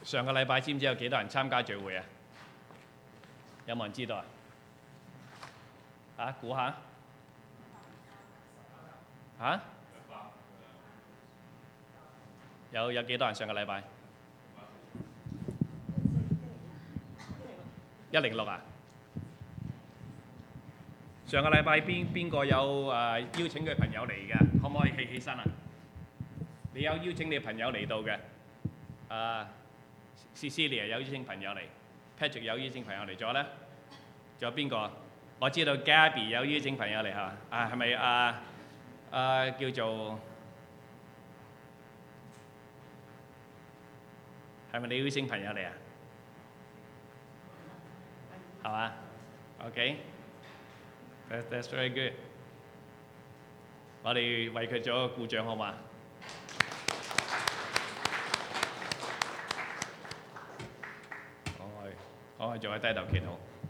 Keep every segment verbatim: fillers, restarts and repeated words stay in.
上個禮拜知唔知有幾多人參加聚會啊？有冇人知道啊？啊，估下嚇？有有幾多人上個禮拜？一零六啊！上個禮拜邊邊個有誒、呃、邀請佢朋友嚟嘅？可唔可以企起身啊？你有邀請你朋友嚟到嘅？啊 Cecilia 有邀請朋友嚟 ，Patrick 有邀請朋友嚟咗咧，仲有邊個？我知道 Gabby 有邀請朋友嚟係嘛？啊係咪啊啊叫做係咪你邀請朋友嚟啊？係嘛 ？OK，that's that's very good。我哋為佢做一個鼓掌好嘛？我係做喺低頭祈禱。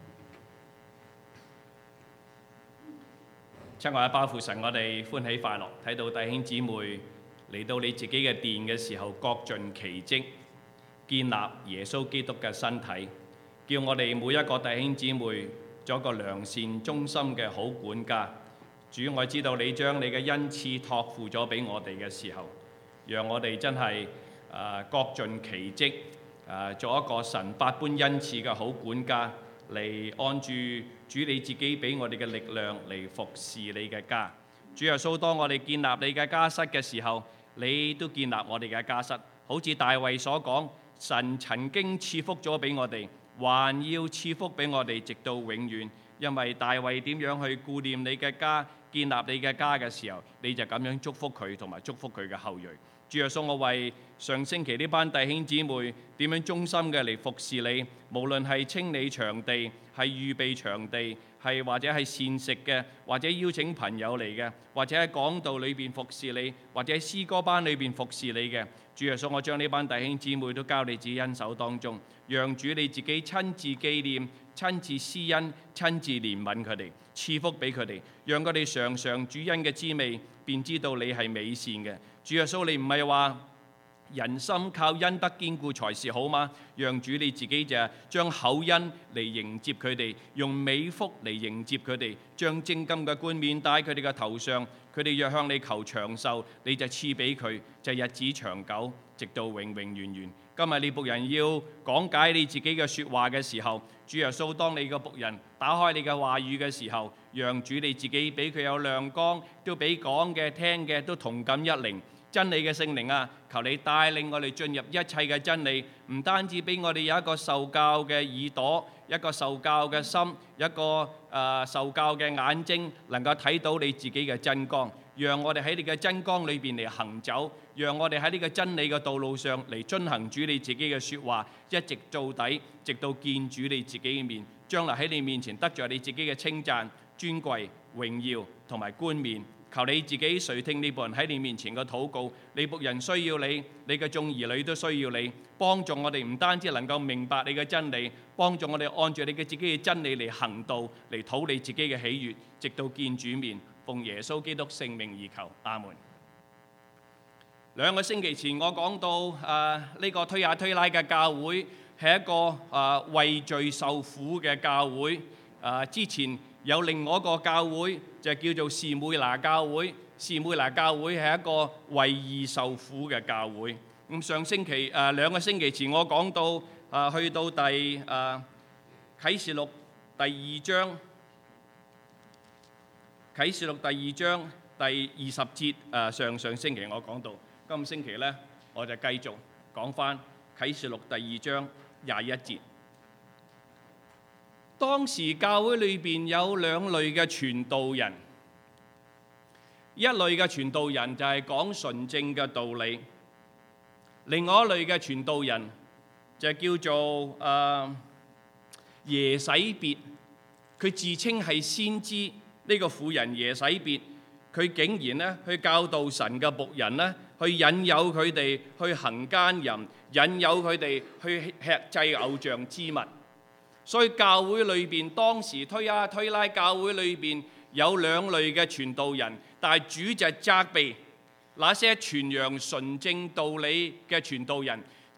親愛嘅包父神，我哋歡喜快樂，睇到弟兄姊妹嚟到你自己嘅殿嘅時候，各盡其職，建立耶穌基督嘅身體，叫我哋每一個弟兄姊妹做一個良善忠心嘅好管家。主，我知道你將你嘅恩賜託付咗俾我哋嘅時候，讓我哋真係誒各盡其職。誒做一個神百般恩賜嘅好管家，嚟按住主你自己俾我哋嘅力量嚟服侍你嘅家。主耶穌，當我哋建立你嘅家室嘅時候，你都建立我哋嘅家室。好似大衛所講，神曾經賜福咗俾我哋，還要賜福俾我哋，直到永遠。因為大衛點樣去顧念你嘅家，建立你嘅家嘅時候，你就咁樣祝福佢同埋祝福佢嘅後裔。主耶穌，我為上星期呢班弟兄姊妹點樣忠心嘅嚟服侍你，無論係清理場地、係預備場地、係或者係膳食嘅，或者邀請朋友嚟嘅，或者喺講道裏邊服侍你，或者喺詩歌班裏邊服侍你嘅。主耶穌，我將呢班弟兄姊妹都交你自己恩手當中，讓主你自己親自紀念、親自施恩、親自憐憫佢哋，賜福俾佢哋，讓佢哋嘗嘗主恩嘅滋味，便知道你係美善嘅。主耶穌，你唔係話人心靠恩德堅固才是好嗎？讓主你自己就將厚恩嚟迎接佢哋，用美福嚟迎接佢哋，將精金嘅冠冕戴佢哋嘅頭上。佢哋若向你求長壽，你就賜俾佢，就日子長久，直到永永遠遠。今日你僕人要講解你自己嘅説話嘅時候，主耶穌，當你個僕人打開你嘅話語嘅時候，讓主你自己俾佢有亮光，都俾講嘅聽嘅都同感一靈。真理嘅聖靈啊，求你帶領我哋進入一切嘅真理，唔單止俾我哋有一個受教嘅耳朵，一個受教嘅心，一個誒、呃、受教嘅眼睛，能夠睇到你自己嘅真光，讓我哋喺你嘅真光裏邊嚟行走，讓我哋喺呢個真理嘅道路上嚟遵行主你自己嘅説話，一直到底，直到見主你自己嘅面，將來喺你面前得著你自己嘅稱讚、尊貴、榮耀同埋冠冕。求你自己垂聽呢僕人喺你面前嘅禱告，你僕人需要你，你嘅眾兒女都需要你，幫助我哋唔單止能夠明白你嘅真理，幫助我哋按住你嘅自己嘅真理嚟行道，嚟討你自己嘅喜悅，直到見主面。奉耶穌基督聖名而求，阿門。兩個星期前我講到誒呢、呃這個推雅推拉嘅教會係一個誒、呃、為罪受苦嘅教會，誒、呃、之前。有另外一個教會就叫做士每拿教會，士每拿教會係一個為義受苦嘅教會。咁上星期誒、呃、兩個星期前我講到誒、呃、去到第誒、呃、啟示錄第二章，啟示錄第二章第二十節誒、呃、上上星期我講到，今個星期咧我就繼續講返啟示錄第二章廿一節。當時教會裏邊有兩類嘅傳道人，一類嘅傳道人就係講純正嘅道理，另外一類嘅傳道人就叫做誒、呃、耶洗別，佢自稱係先知。呢、這個婦人耶洗別，佢竟然咧去教導神嘅僕人咧，去引誘佢哋去行奸淫，引誘佢哋去吃祭偶像之物。所以教會裏邊當時推雅推拉教會裏邊有兩類嘅傳道人，但係主就責備那些傳揚純正道理嘅傳道人，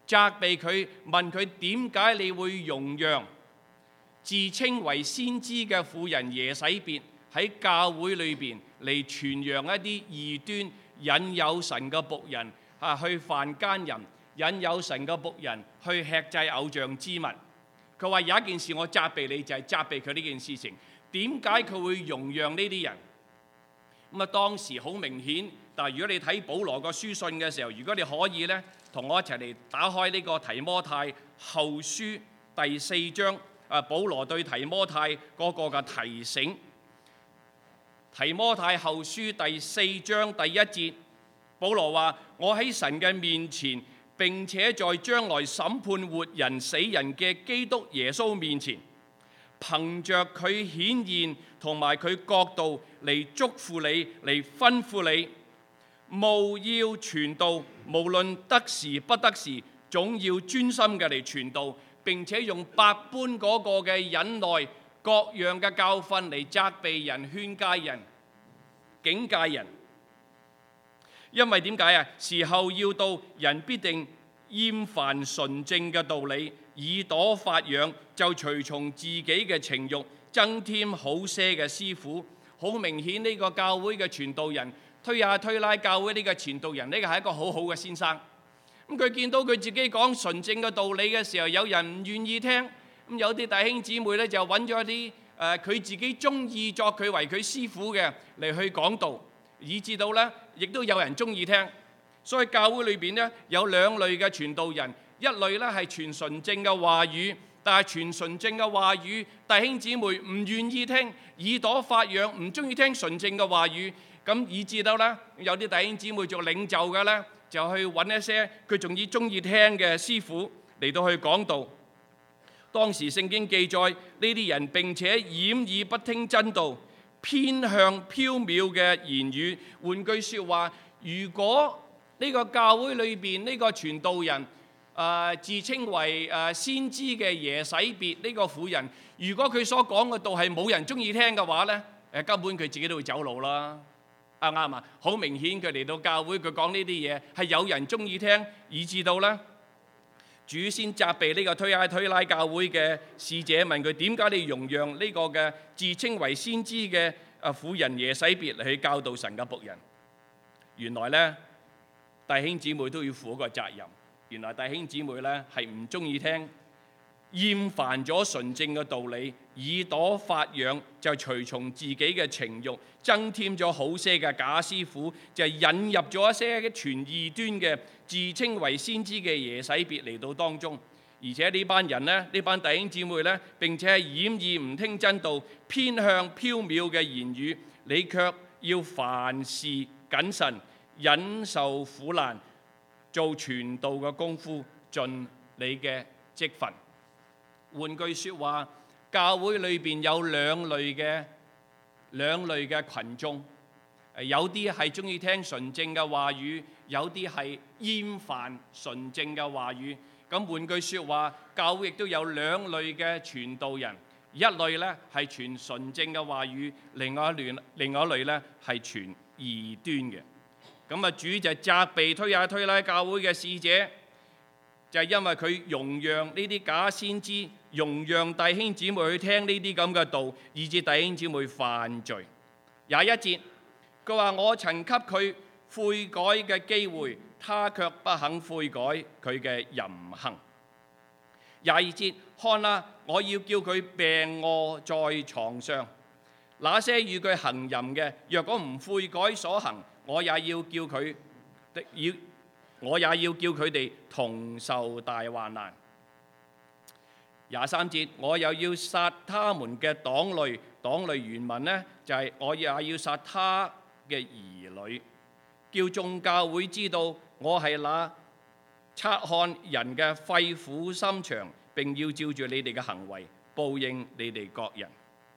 責備佢，問佢點解你會容讓自稱為先知嘅婦人耶洗別喺教會裏邊嚟傳揚一啲異端，引誘神嘅僕人啊去犯奸淫，引誘神嘅僕人去吃祭偶像之物。佢話有一件事我責備你，就係責備佢呢件事情。點解佢會容讓呢啲人？咁啊，當時好明顯。但係如果你睇保羅個書信嘅時候，如果你可以呢，同我一齊嚟打開呢個提摩太後書第四章。啊，保羅對提摩太嗰個嘅提醒。提摩太後書第四章第一節，保羅話：我喺神嘅面前，並且在將來審判活人死人嘅基督耶穌面前，憑着佢顯現同埋佢國度嚟祝福你，嚟吩咐你，務要傳道，無論得時不得時，總要專心嘅嚟傳道，並且用百般嗰個嘅忍耐，各樣嘅教訓嚟責備人、勸誡人、警戒人。因為點解啊？時候要到，人必定厭煩純正嘅道理，耳朵發癢，就隨從自己嘅情慾，增添好些嘅師傅。好明顯呢個教會嘅傳道人推下推拉教會呢個傳道人，呢個係一個好好嘅先生。咁佢見到佢自己講純正嘅道理嘅時候，有人唔願意聽，咁有啲弟兄姊妹咧就揾咗啲誒佢自己中意作佢為佢師傅嘅嚟去講道，以至到咧亦都有人中意聽。所以教會裏邊咧有兩類嘅傳道人，一類咧係傳純正嘅話語，但係傳純正嘅話語弟兄姊妹唔願意聽，耳朵發癢，唔中意聽純正嘅話語，咁以至到咧有啲弟兄姊妹做領袖嘅咧，就去揾一些佢仲要中意聽嘅師傅嚟到去講道。當時聖經記載呢啲人並且掩耳不聽真道，偏向縹緲嘅言語。換句説話，如果呢個教會裏邊呢個傳道人誒、呃、自稱為誒先知嘅耶洗別呢個婦人，如果佢所講嘅道係冇人中意聽嘅話呢，誒根本佢自己都會走路啦。啱啱啊？好明顯佢嚟到教會，佢講呢啲嘢係有人中意聽，以至到咧主先責備呢個推拉推拉教會嘅使者，問佢點解你容讓呢個嘅自稱為先知嘅啊婦人耶洗別嚟去教導神嘅僕人。原來咧弟兄姊妹都要負一個責任。原來弟兄姊妹咧係唔中意聽，厭煩咗純正嘅道理，耳朵發癢，就隨從自己嘅情慾，增添咗好些嘅假師傅，就係引入咗一些傳異端嘅自稱為先知嘅耶洗別嚟到當中。而且呢班人呢，呢班弟兄姊妹呢，並且係掩耳唔聽真道，偏向縹緲嘅言語，你卻要凡事謹慎，忍受苦難，做傳道嘅功夫，盡你嘅職分。換句説話，教會裏邊有兩類嘅兩類嘅群眾，有啲係中意聽純正嘅話語，有啲係厭煩純正嘅話語。咁換句説話，教會亦都有兩類嘅傳道人，一類咧係傳純正嘅話語，另外一類另外一類咧係傳異端嘅。咁啊，主就責備推下推拉教會嘅使者，就係因為佢容讓呢啲假先知，容讓弟兄姊妹去聽呢啲咁嘅道，以致弟兄姊妹犯罪。廿一節，佢話我曾給佢悔改嘅機會，他卻不肯悔改佢嘅淫行。廿二節，看啦，我要叫佢病臥在床上。那些與佢行淫嘅，若果唔悔改所行，我也要叫佢要，我也要叫佢哋同受大患難。廿三節，我又要殺他們嘅黨類，黨類原文呢，就係、是、我也要殺他嘅兒女，叫眾教會知道我係那察看人嘅肺腑心腸，並要照住你哋嘅行為報應你哋各人。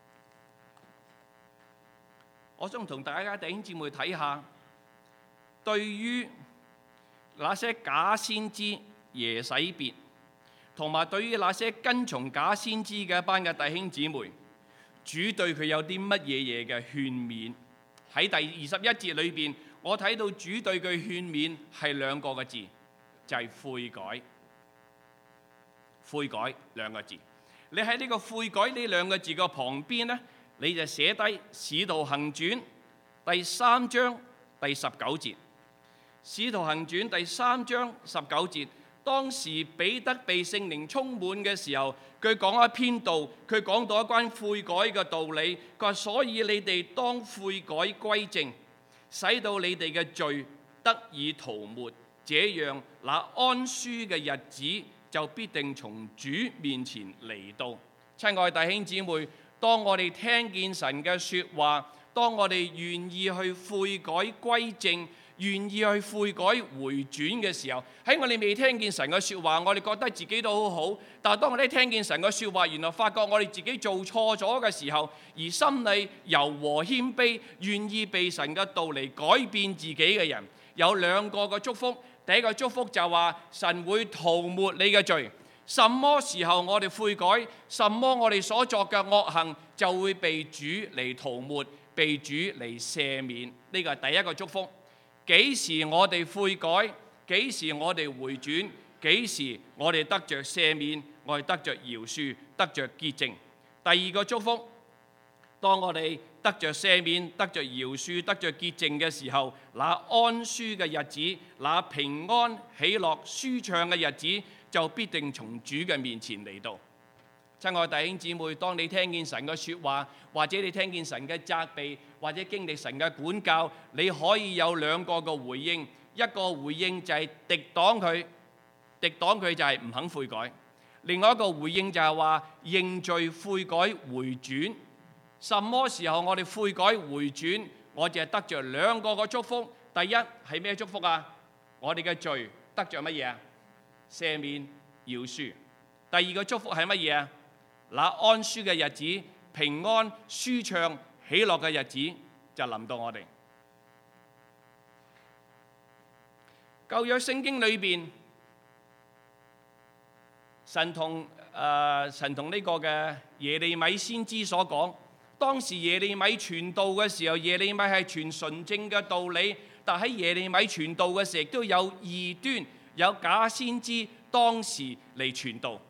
我想同大家弟兄姊妹睇下，對於那些假先知耶洗別，同埋對於那些跟從假先知嘅一班嘅弟兄姊妹，主對佢有啲乜嘢嘢嘅勸勉？喺第二十一節裏邊，我睇到主對佢勸勉係兩個嘅字，就係悔改。 悔改兩個字。你喺呢個悔改呢兩個字嘅旁邊呢，你就寫低《使徒行傳》第三章第十九節。《使徒行傳》第三章十九節，當時彼得被聖靈充滿嘅時候，佢講一篇道，佢講到一關悔改嘅道理。佢話：所以你哋當悔改歸正，使到你哋嘅罪得以塗抹，這樣那安舒嘅日子就必定從主面前嚟到。親愛弟兄姊妹，當我哋聽見神嘅說話，當我哋願意去悔改歸正，願意去悔改回轉嘅時候，喺我哋未聽見神嘅說話，我哋覺得自己都好好。但係當我哋聽見神嘅說話，原來發覺我哋自己做錯咗嘅時候，而心裏柔和謙卑，願意被神嘅道嚟改變自己嘅人，有兩個嘅祝福。第一個祝福就話神會塗抹你嘅罪。什麼時候我哋悔改，什麼我哋所作嘅惡行就會被主嚟塗抹，被主嚟赦免。呢個係第一個祝福。幾時我哋悔改，幾時我哋回轉，幾時我哋得着赦免，我哋得着饒恕，得着潔淨。第二個祝福，當我哋得着赦免，得着饒恕，得着潔淨嘅時候，那安舒嘅日子，那平安喜樂舒暢嘅日子，就必定從主嘅面前嚟到。親愛弟兄姊妹，當你聽見神嘅說話，或者你聽見神嘅責備，或者經歷神嘅管教，你可以有兩個嘅回應。一個回應就係敵擋佢，敵擋佢就係唔肯悔改。另外一個回應就係話認罪悔改回轉。什麼時候我哋悔改回轉，我就係得着兩個嘅祝福。第一係咩祝福啊？我哋嘅罪得着乜嘢啊？赦免饒恕。第二個祝福係乜嘢啊？那安舒嘅日子，平安舒暢喜樂嘅日子就臨到我哋。舊約聖經裏邊，神同誒、呃、神同呢個嘅耶利米先知所講，當時耶利米傳道嘅時候，耶利米係傳純正嘅道理，但喺耶利米傳道嘅時候，亦都有異端，有假先知當時嚟傳道。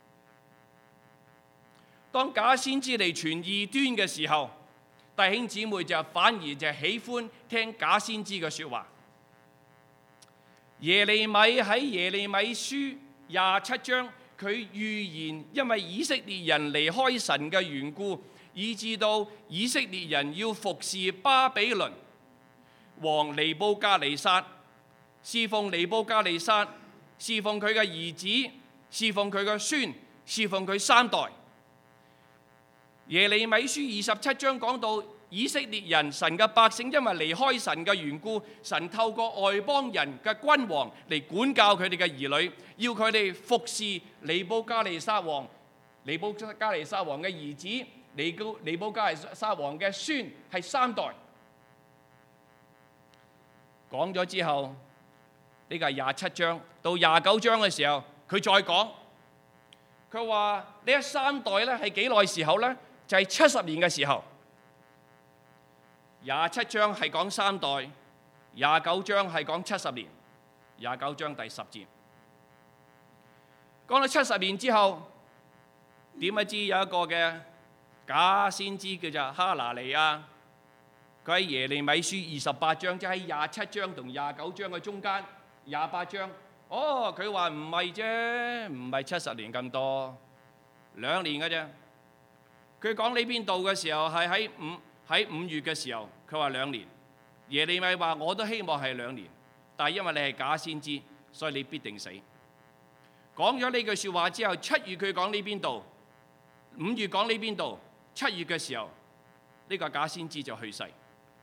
當假先知嚟傳異端嘅時候，弟兄姊妹就反而就喜歡聽假先知嘅說話。耶利米喺耶利米書廿七章，佢預言因為以色列人離開神嘅緣故，以致到以色列人要服侍巴比倫王尼布甲尼撒，侍奉尼布甲尼撒，侍奉佢嘅兒子，侍奉佢嘅孫，侍奉佢三代。耶利米書二十七章講到以色列人，神嘅百姓因為離開神嘅緣故，神透過外邦人嘅君王嚟管教佢哋嘅兒女，要佢哋服侍尼布甲尼撒王，尼布甲尼撒王嘅兒子，尼布尼布甲尼撒王嘅孫，係三代。講咗之後，呢個係廿七章到廿九章嘅時候，佢再講，佢話呢一三代咧係幾耐時候咧？就係七十年嘅時候。廿七章係講三代，廿九章係講七十年。廿九章第十節講到七十年之後，點不知有一個嘅假先知叫做哈拿尼亞，佢喺耶利米書二十八章，即係喺廿七章同廿九章嘅中間，廿八章。哦，佢話唔係啫，唔係七十年咁多，兩年嘅啫。佢講呢邊度嘅時候係喺五喺五月嘅時候，佢話兩年。耶利米話我都希望係兩年，但係因為你係假先知，所以你必定死。講咗呢句説話之後，七月佢講呢邊度，五月講呢邊度，七月嘅時候，呢個假先知就去世。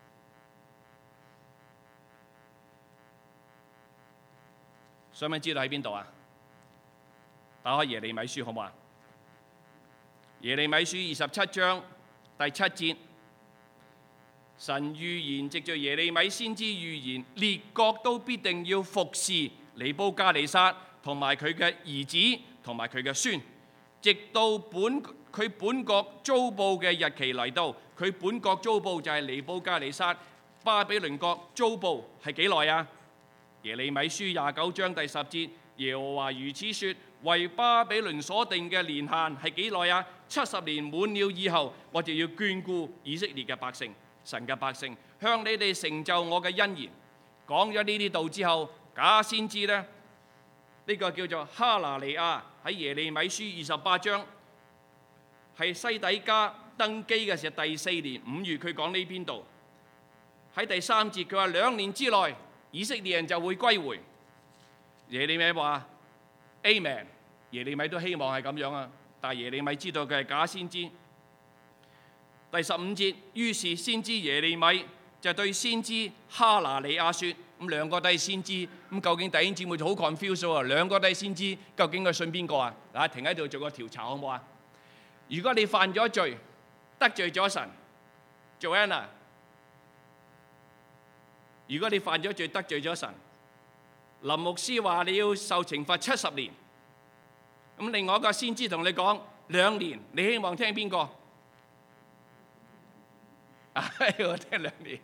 想唔想知道喺邊度啊？打開耶利米書好唔好啊？耶利米書二十七章第七節，神預言藉著耶利米先知預言，列國都必定要服侍尼布甲尼撒同埋佢嘅兒子同埋佢嘅孫，直到本佢本國遭報嘅日期嚟到。佢本國遭報就係尼布甲尼撒巴比倫國遭報係幾耐啊？耶利米書廿九章第十節，耶和華如此說： 為巴比倫所定嘅年限係幾耐啊？七十年滿了以後，我就要眷顧以色列嘅百姓，神嘅百姓，向你哋成就我嘅恩言。講咗呢啲道之後，假先知呢，呢、呢個叫做哈拿尼亞喺耶利米書二十八章，係西底家登基嘅時候第四年五月，佢講呢邊度喺第三節，佢話兩年之內以色列人就會歸回。耶利米話 Amen， 耶利米都希望係咁樣啊，但係耶利米知道佢係假先知。第十五節，於是先知耶利米就對先知哈拿尼亞說，咁兩個都係先知，咁究竟弟兄姊妹就好 confused 喎，兩個都係先知，究竟佢信邊個啊？嗱，停喺度做個調查好唔好啊？如果你犯咗罪，得罪咗神 ，Joanna， 如果你犯咗罪得罪咗神，林牧師話你要受懲罰七十年。咁另外一個先知同你講兩年，你希望聽邊個？啊，我聽兩年。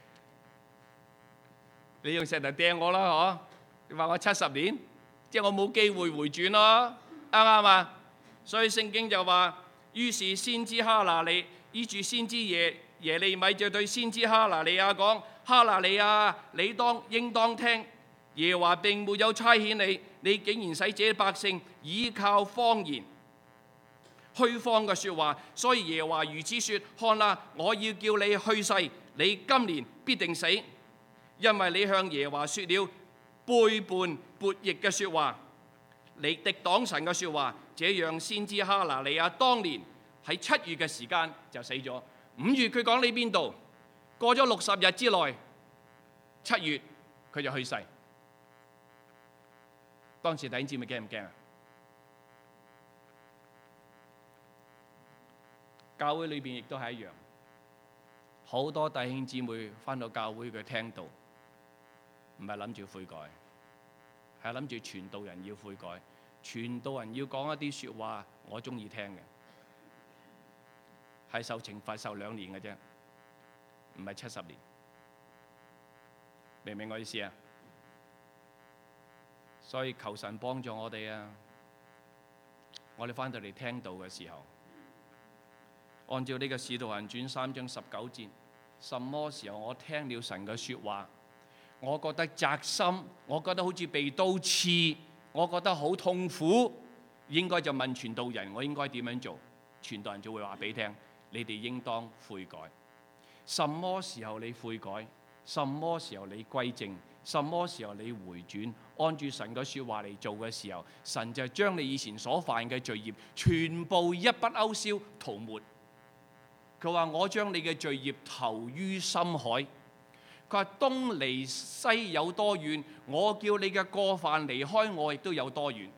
你用石頭掟我啦，嗬？你話我七十年，即係我冇機會回轉咯，啱唔啱啊？所以聖經就話，於是先知哈拿尼依住先知耶耶利米就對先知哈拿尼亞講：哈拿尼亞，你當應當聽。耶和華並沒有差遣你，你竟然使這百姓倚靠謊言、虛謊嘅説話。所以耶和華如此説：看啦，我要叫你去世，你今年必定死，因為你向耶和華説了背叛悖逆嘅説話，你敵擋神嘅説話。這樣先知哈拿尼亞當年喺七月嘅時間就死咗。五月佢講你邊度？過咗六十日之內，七月佢就去世。當時弟兄姊妹驚唔驚啊？教會裏邊亦都係一樣，好多弟兄姊妹返到教會佢聽到，唔係諗住悔改，係諗住傳道人要悔改，傳道人要講一啲説話我中意聽嘅，係受懲罰受兩年嘅啫，唔係七十年，明唔明我意思啊？所以求神幫助我哋啊！我哋返到嚟聽道嘅時候，按照呢個《使徒行傳》三章十九節，什麼時候我聽了神嘅説話，我覺得扎心，我覺得好似被刀刺，我覺得好痛苦，應該就問傳道人，我應該點樣做？傳道人就會話俾你聽，你哋應當悔改。什麼時候你悔改？什麼時候你歸正？什麼時候你回轉，按住神嘅説話嚟做嘅時候，神就將你以前所犯嘅罪孽全部一筆勾銷塗抹。佢話：我將你嘅罪孽投於深海。佢話：東離西有多遠，我叫你嘅過犯離開我亦都有多遠。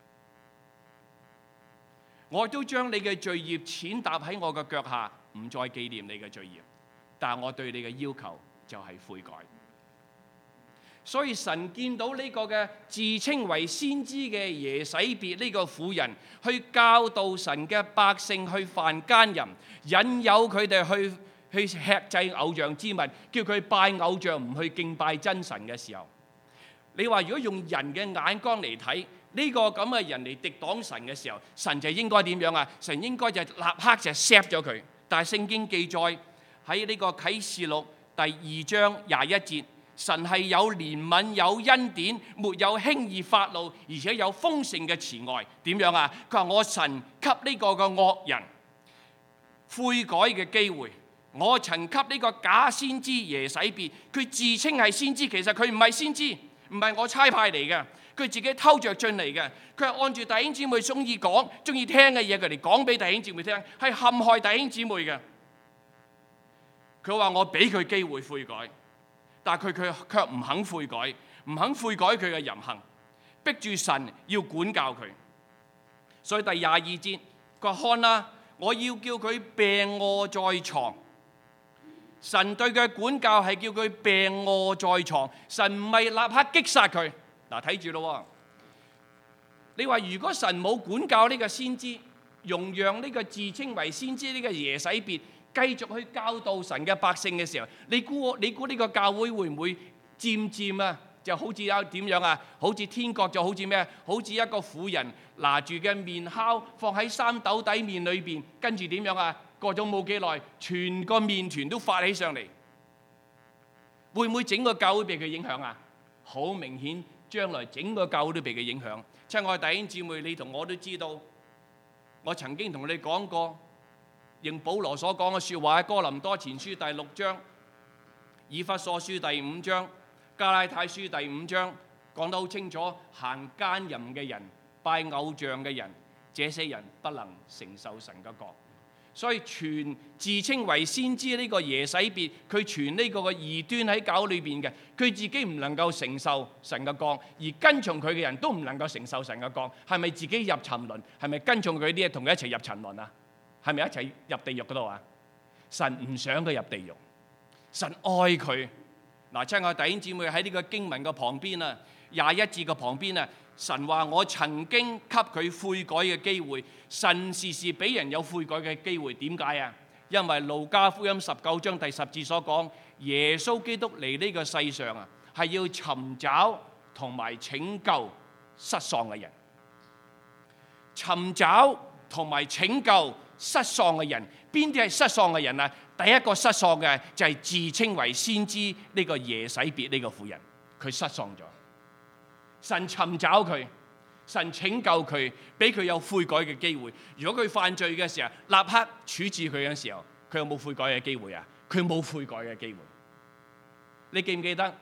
我都將你嘅罪孽踐踏喺我嘅腳下，唔再紀念你嘅罪孽。但係我對你嘅要求就係悔改。所以神見到呢個嘅自稱為先知嘅耶洗別呢個婦人，去教導神嘅百姓去犯奸淫，引誘佢哋去去吃祭偶像之物，叫佢拜偶像唔去敬拜真神嘅時候，你話如果用人嘅眼光嚟睇呢個咁嘅人嚟敵擋神嘅時候，神就應該點樣啊？神應該就立刻就錫咗佢。但係聖經記載喺呢個啟示錄第二章廿一節。神係有憐憫、有恩典，沒有輕易發怒，而且有豐盛嘅慈愛。點樣啊？佢話我神給呢個嘅惡人悔改嘅機會，我曾給呢個假先知耶洗別，佢自稱係先知，其實佢唔係先知，唔係我差派嚟嘅，佢自己偷着進嚟嘅。佢係按住弟兄姊妹中意講、中意聽嘅嘢，佢哋講俾弟兄姊妹聽，係陷害弟兄姊妹嘅。佢話我俾佢機會悔改。但係佢佢卻唔肯悔改，唔肯悔改佢嘅淫行，逼住神要管教佢。所以第廿二節，佢話看啦，我要叫佢病臥在床。神對佢管教係叫佢病臥在床，神唔係立刻擊殺佢。嗱，睇住咯，你話如果神冇管教呢個先知，容讓呢個自稱為先知呢個耶洗別繼續去教導神嘅百姓嘅時候，你估你估呢個教會會唔會漸漸啊， 就好似有點樣啊？好似天國就好似咩？好似一個婦人拿住嘅麵酵放喺三斗底麵裏邊，跟住點樣啊？過咗冇幾耐，全個麵團都發起上嚟。會唔會整個教會被佢影響啊？好明顯，將來整個教會都被佢影響。親愛弟兄姊妹，你同我都知道，我曾經同你講過，用保羅所講嘅説話喺哥林多前書第六章、以弗所書第五章、加拉太書第五章講得好清楚，行奸淫嘅人、拜偶像嘅人，這些人不能承受神嘅國。所以傳自稱為先知呢個耶洗別，佢傳呢個嘅異端喺教裏邊嘅，佢自己唔能夠承受神嘅國，而跟從佢嘅人都唔能夠承受神嘅國，係咪自己入沉淪？係咪跟從佢啲嘢同佢一齊入沉淪啊？係咪一齊入地獄嗰度啊？神唔想佢入地獄，神愛佢。嗱，親愛弟兄姊妹，喺呢個經文嘅旁邊啊，廿一節嘅旁邊啊，神話我曾經給佢悔改嘅機會。神時時俾人有悔改嘅機會，點解啊？因為路加福音十九章第十節所講，耶穌基督嚟呢個世上啊，係要尋找同埋拯救失喪嘅人。尋找同埋拯救失喪嘅人，邊啲係失喪嘅人啊？第一個失喪嘅就係自稱為先知呢個耶洗別呢個婦人，佢失喪咗。神尋找佢。神拯救佢，俾佢有悔改嘅機會。如果佢犯罪嘅時候，立刻處置佢嘅時候，佢有冇悔改嘅機會啊？佢冇悔改嘅機會。你記唔記得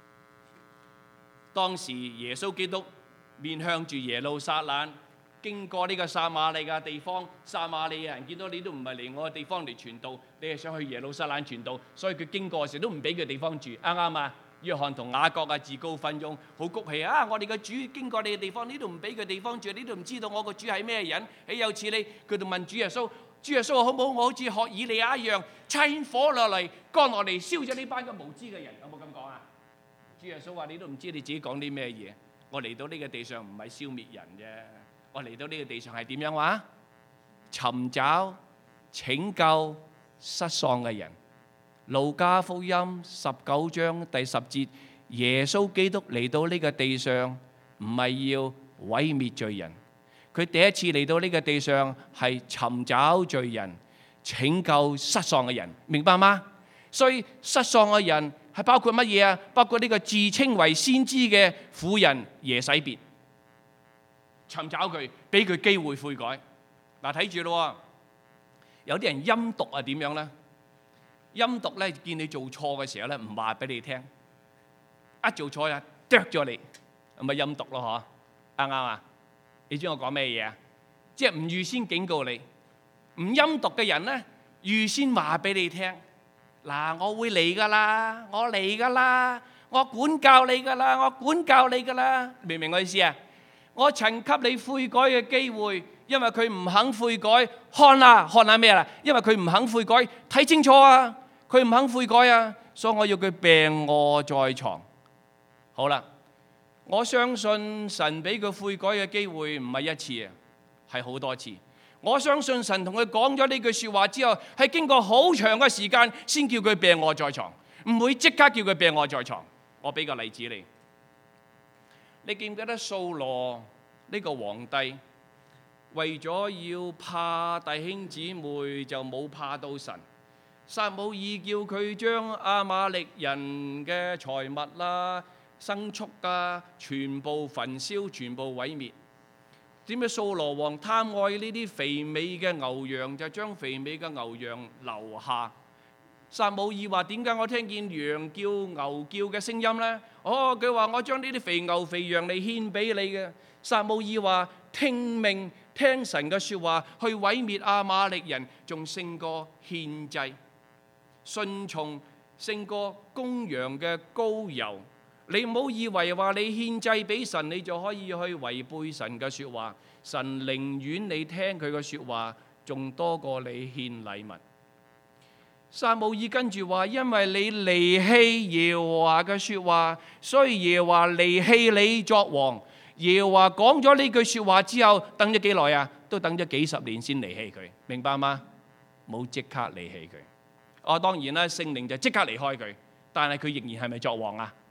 當時耶穌基督面向住耶路撒冷，經過呢個撒瑪利亞地方，撒瑪利亞人見到你都唔係嚟我嘅地方嚟傳道，你係想去耶路撒冷傳道，所以佢經過嘅時候都唔俾佢地方住，啱唔啱啊？約翰同雅各啊，自告奮勇，好谷氣啊！我哋嘅主經過你嘅地方，呢度唔俾佢地方住，呢度唔知道我個主係咩人。豈有此理！佢就問主耶穌：主耶穌好唔好？我好似學以利亞一樣，差遣火落嚟，降落嚟燒咗呢班嘅無知嘅人。有冇咁講啊？主耶穌話：你都唔知你自己講啲咩嘢。我嚟到呢個地上唔係消滅人啫，我嚟到呢個地上係點樣話？尋找、拯救失喪嘅人。路加福音十九章第十節，耶穌基督嚟到呢個地上，唔係要毀滅罪人，佢第一次嚟到呢個地上係尋找罪人、拯救失喪嘅人，明白嗎？所以失喪嘅人係包括乜嘢啊？包括呢個自稱為先知嘅婦人耶洗別，尋找佢，俾佢機會悔改。嗱，睇住咯，有啲人陰毒啊，點樣咧？陰毒咧，見你做錯嘅時候咧，唔話俾你聽，一做錯啊，啄咗你，咁咪陰毒咯，嗬？啱唔啱啊？你知我講咩嘢啊？即係唔預先警告你，唔陰毒嘅人咧，預先話俾你聽，嗱，我會嚟噶啦，我嚟噶啦，我管教你噶啦，我管教你噶啦，明唔明我意思啊？我曾給你悔改嘅機會，因為佢唔肯悔改，看啦，看下咩啦？因為佢唔肯悔改，睇清楚啊！佢唔肯悔改啊，所以我要佢病臥在床。好啦，我相信神俾佢悔改嘅機會唔係一次啊，係好多次。我相信神同佢講咗呢句說話之後，係經過好長嘅時間先叫佢病臥在床，唔會即刻叫佢病臥在床。我俾個例子你，你記唔記得掃羅呢個皇帝為咗要怕弟兄姊妹，就冇怕到神。撒母耳叫佢將亞瑪力人嘅財物啦、牲畜啊，全部焚燒，全部毀滅。點解掃羅王貪愛呢啲肥美嘅牛羊，就將肥美嘅牛羊留下？撒母耳話：點解我聽見羊叫、牛叫嘅聲音呢？哦，佢話我將呢啲肥牛肥羊嚟獻俾你嘅。撒母耳話：聽命聽神嘅說話，去毀滅亞瑪力人，仲勝過獻祭。順從勝過公羊嘅膏油。你唔好以為話你獻祭俾神，你就可以去違背神嘅說話。神寧願你聽佢嘅說話，仲多過你獻禮物。撒母耳跟住話：因為你離棄耶和華嘅說話，所以耶和華離棄你作王。耶和華講咗呢句說話之後，等咗幾耐啊？都等咗幾十年先離棄佢，明白嗎？冇即刻離棄佢。哦，當然啦，聖靈就即刻離開佢，但係佢仍然係咪作王啊？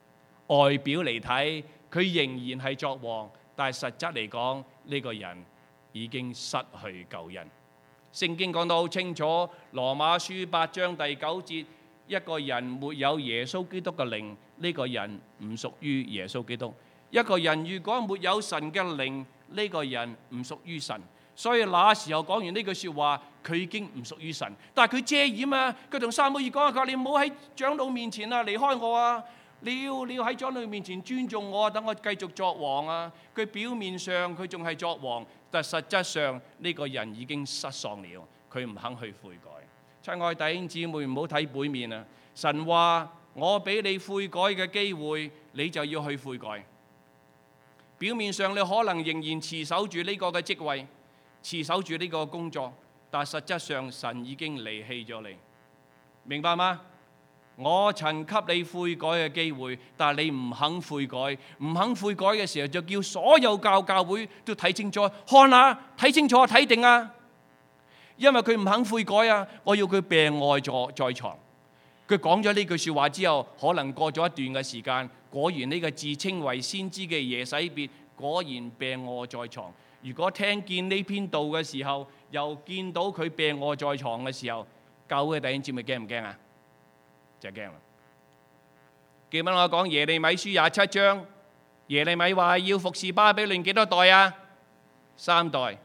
外表嚟睇，佢仍然係作王，但係實質嚟講，呢個人已經失去救恩。聖經講得好清楚，羅馬書八章第九節，一個人沒有耶穌基督嘅靈，呢個人唔屬於耶穌基督。一個人如果沒有神嘅靈，呢個人唔屬於神。所以那時候講完呢句説話，佢已經唔屬於神。但係佢遮掩啊，佢同撒母耳講啊，佢話你唔好喺長老面前啊離開我啊，你要你要喺長老面前尊重我啊，等我繼續作王啊。佢表面上佢仲係作王，但實質上呢個人已經失喪了，佢唔肯去悔改。親愛弟兄姊妹，唔好睇背面啊！神話我俾你悔改嘅機會，你就要去悔改。表面上你可能仍然持守住呢個嘅職位，持守住呢個工作，但實質上神已經離棄咗你，明白嗎？我曾給你悔改嘅機會，但係你唔肯悔改，唔肯悔改嘅時候，就叫所有教教會都睇清楚，看下睇清楚睇定啊！因為佢唔肯悔改啊，我要佢病臥在在床。佢講咗呢句説話之後，可能過咗一段嘅時間，果然呢個自稱為先知嘅耶洗別果然病臥在床。如果聽見呢篇道嘅時候，又見到佢病臥在床嘅時候，教會嘅弟兄姊妹驚唔驚啊？就驚啦！記唔記得我講耶利米書廿七章，耶利米話要服侍巴比倫幾多代啊？三代。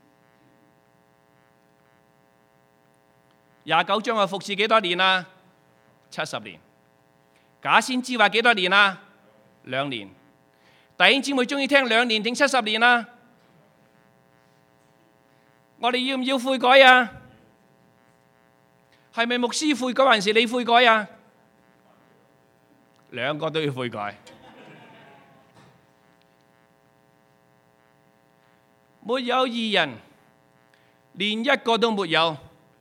廿九章話服侍幾多年啊？七十年。假先知話幾多年啊？兩年。弟兄姊妹中意聽兩年定七十年啊？我哋要唔要悔改啊？係咪牧師悔改還是你悔改啊？兩個都要悔改。沒有義人，連一個都沒有。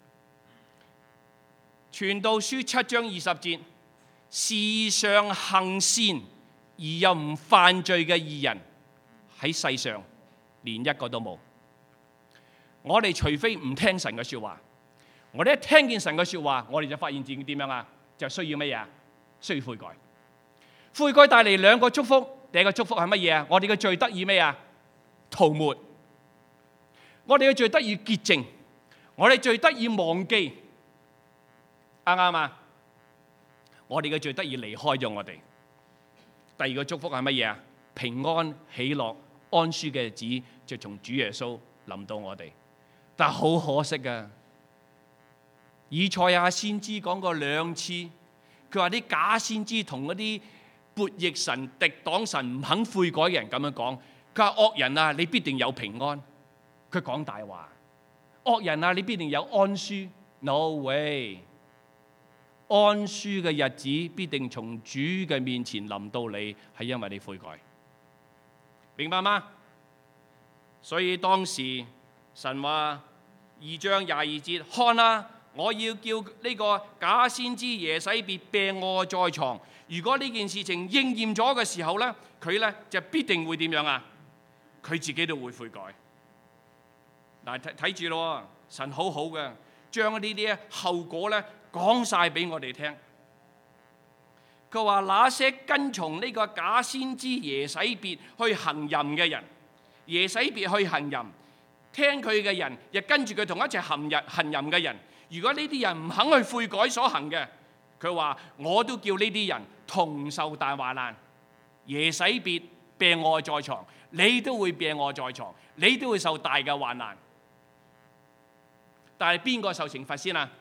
傳道書七章二十節，時常行善而又唔犯罪嘅義人喺世上連一個都冇。我哋除非唔聽神嘅説話，我哋一聽見神嘅説話，我哋就發現自己點樣啊？就需要乜嘢啊？需要悔改。悔改帶嚟兩個祝福，第一個祝福係乜嘢啊？我哋嘅罪得以咩啊？塗抹。我哋嘅罪得以潔淨，我哋罪得以忘記。啱唔啱啊？我哋嘅罪得以離開咗我哋。第二個祝福係乜嘢啊？平安、喜樂、安舒嘅日子就從主耶穌臨到我哋。但係好可惜啊！以賽亞先知講過兩次，佢話啲假先知同嗰啲悖逆神、敵擋神、唔肯悔改嘅人咁樣講。佢話惡人啊，你必定有平安。佢講大話。惡人啊，你必定有安舒。No way！安舒嘅日子必定從主嘅面前臨到你，係因為你悔改，明白嗎？所以當時神話二章廿二節，看啊，我要叫呢個假先知耶洗別病臥在床。如果呢件事情應驗咗嘅時候呢，佢呢就必定會點樣啊？佢自己都會悔改。嗱，睇睇住咯，神好好嘅，將呢啲後果呢講晒俾我哋聽。佢話那些跟從呢個假先知耶洗別去行淫嘅人，耶洗別去行淫，聽佢嘅人，亦跟住佢同一齊行淫行淫嘅人。如果呢啲人唔肯去悔改所行嘅，佢話我都叫呢啲人同受大患難。耶洗別病臥在床，你都會病臥在床，你都會受大嘅患難。但係邊個受懲罰先啊？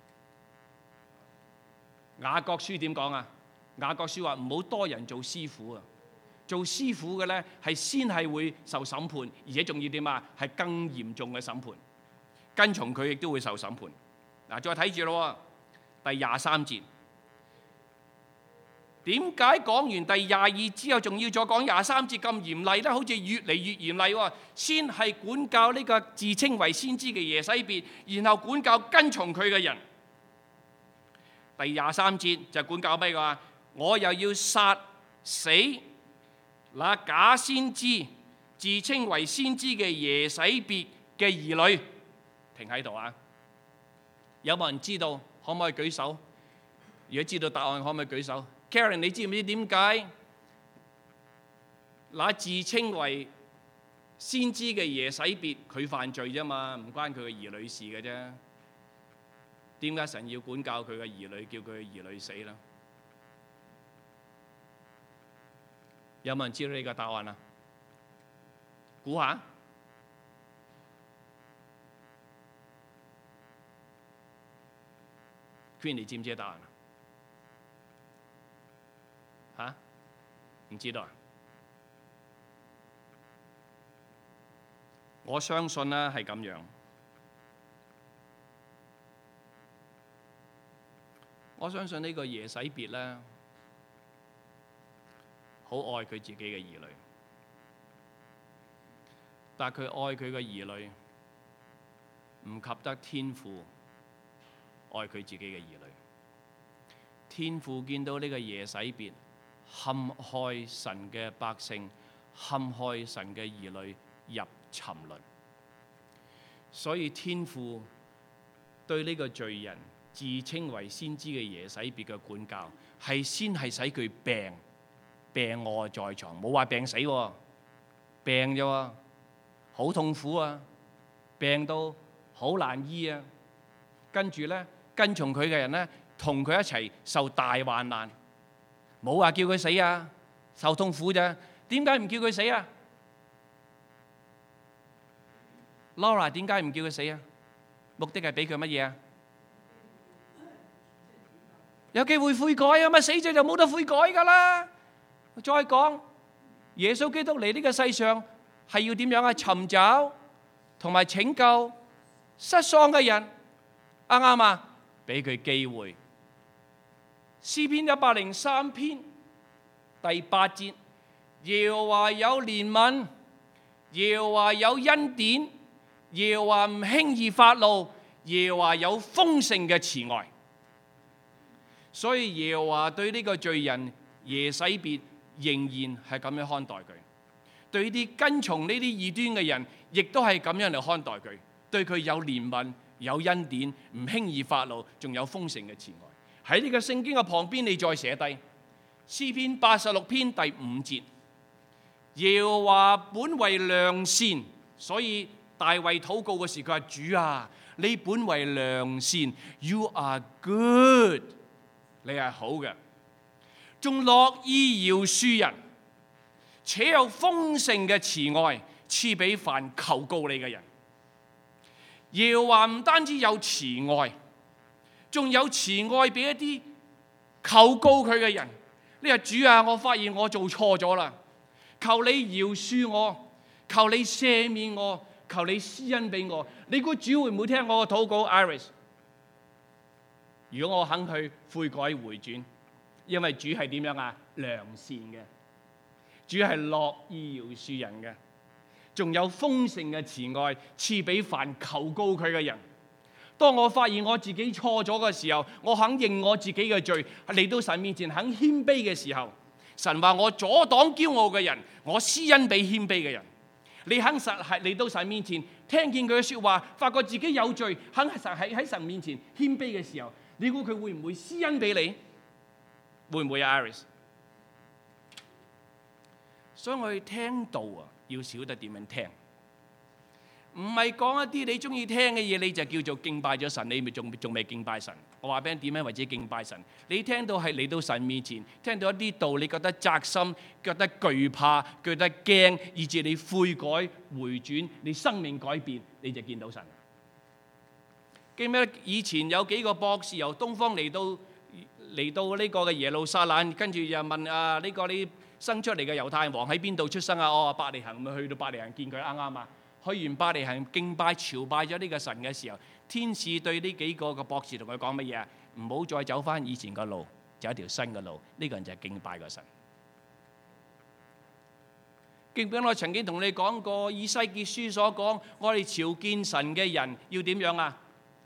雅各書點講啊？雅各書話唔好多人做師傅啊！做師傅嘅咧係先係會受審判，而且仲要點啊？係更嚴重嘅審判。跟從佢亦都會受審判。嗱，再睇住咯，第廿三節。點解講完第廿二之後，仲要再講廿三節咁嚴厲咧？好似越嚟越嚴厲喎！先係管教呢個自稱為先知嘅耶洗別，然後管教跟從佢嘅人。第廿三節就管教咩嘅？我又要殺死那假先知自稱為先知嘅耶洗別嘅兒女。停喺度啊！有冇人知道？可唔可以舉手？如果知道答案，可唔可以舉手？Karen， 你知唔知點解那自稱為先知嘅耶洗別，佢犯罪啫嘛，唔關佢嘅兒女事嘅啫。點解神要管教佢嘅兒女，叫佢嘅兒女死啦？有冇人知道呢個答案啊？估下。Queen， 你知唔知答案啊？嚇？唔知道啊？我相信咧係咁樣。我相信呢個耶洗別咧，好愛佢自己嘅兒女，但係佢愛佢嘅兒女唔及得天父愛佢自己嘅兒女。天父見到呢個耶洗別陷害神嘅百姓，陷害神嘅兒女入沉淪，所以天父對呢個罪人自稱為先知嘅耶洗別嘅管教，係先係使佢病病臥在床，冇話病死喎，病啫喎，好痛苦啊，病到好難醫啊。跟住咧，跟從佢嘅人咧，同佢一齊受大患難，冇話叫佢死啊，受痛苦咋？點解唔叫佢死啊？Laura 點解唔叫佢死啊？目的係俾佢乜嘢啊？有機會悔改啊嘛！死咗就冇得悔改噶啦。再講，耶穌基督嚟呢個世上係要點樣啊？尋找同埋拯救失喪嘅人，啱唔啱啊？俾佢機會。詩篇一百零三篇第八節，耶和華有憐憫，耶和華有恩典，耶和華唔輕易發怒，耶和華有豐盛嘅慈愛。所以耶和華對呢個罪人耶洗別仍然係咁樣看待佢，對呢啲跟從呢啲異端嘅人，亦都係咁樣嚟看待佢，對佢有憐憫、有恩典，唔輕易發怒，仲有豐盛嘅慈愛。喺呢個聖經嘅旁邊，你再寫低詩篇八十六篇第五節，耶和華本為良善，所以大衛禱告嘅時，佢話主啊，你本為良善 ，You are good。你係好嘅，仲樂意饒恕人，且有豐盛嘅慈愛賜俾凡求告你嘅人。耶和華唔單止有慈愛，仲有慈愛俾一啲求告佢嘅人。你話主啊，我發現我做錯咗啦，求你饒恕我，求你赦免我，求你施恩俾我。你估主會唔會聽我嘅禱告 ，Iris？如果我肯去悔改回轉，因為主係點樣啊？良善嘅，主係樂意饒恕人嘅，仲有豐盛嘅慈愛賜俾凡求告佢嘅人。當我發現我自己錯咗嘅時候，我肯認我自己嘅罪，嚟到神面前肯謙卑嘅時候，神話我阻擋驕傲嘅人，我施恩俾謙卑嘅人。你肯實係嚟到神面前，聽見佢嘅説話，發覺自己有罪，肯實喺喺神面前謙卑嘅時候，你估佢會唔會施恩俾你？會唔會啊 ，Iris？ 所以我哋聽道啊，要曉得點樣聽，唔係講一啲你中意聽嘅嘢，你就叫做敬拜咗神，你咪仲仲未敬拜神。我話俾你點樣為之敬拜神？你聽到係嚟到神面前，聽到一啲道，你覺得扎心，覺得懼怕，覺得驚，以致你悔改回轉，你生命改變，你就見到神。記唔記得以前有幾個博士由東方嚟到嚟到呢個嘅耶路撒冷，跟住又問啊，呢個你生出嚟嘅猶太王喺邊度出生啊？哦，伯利恆，咪去到伯利恆見佢，啱啱啊？去完伯利恆敬拜朝拜咗呢個神嘅時候，天使對呢幾個嘅博士同佢講乜嘢啊？唔好再走翻以前個路，走一條新嘅路。呢個人就係敬拜個神。記唔記得我曾經同你講過，以西結書所講，我哋朝見神嘅人要點樣啊？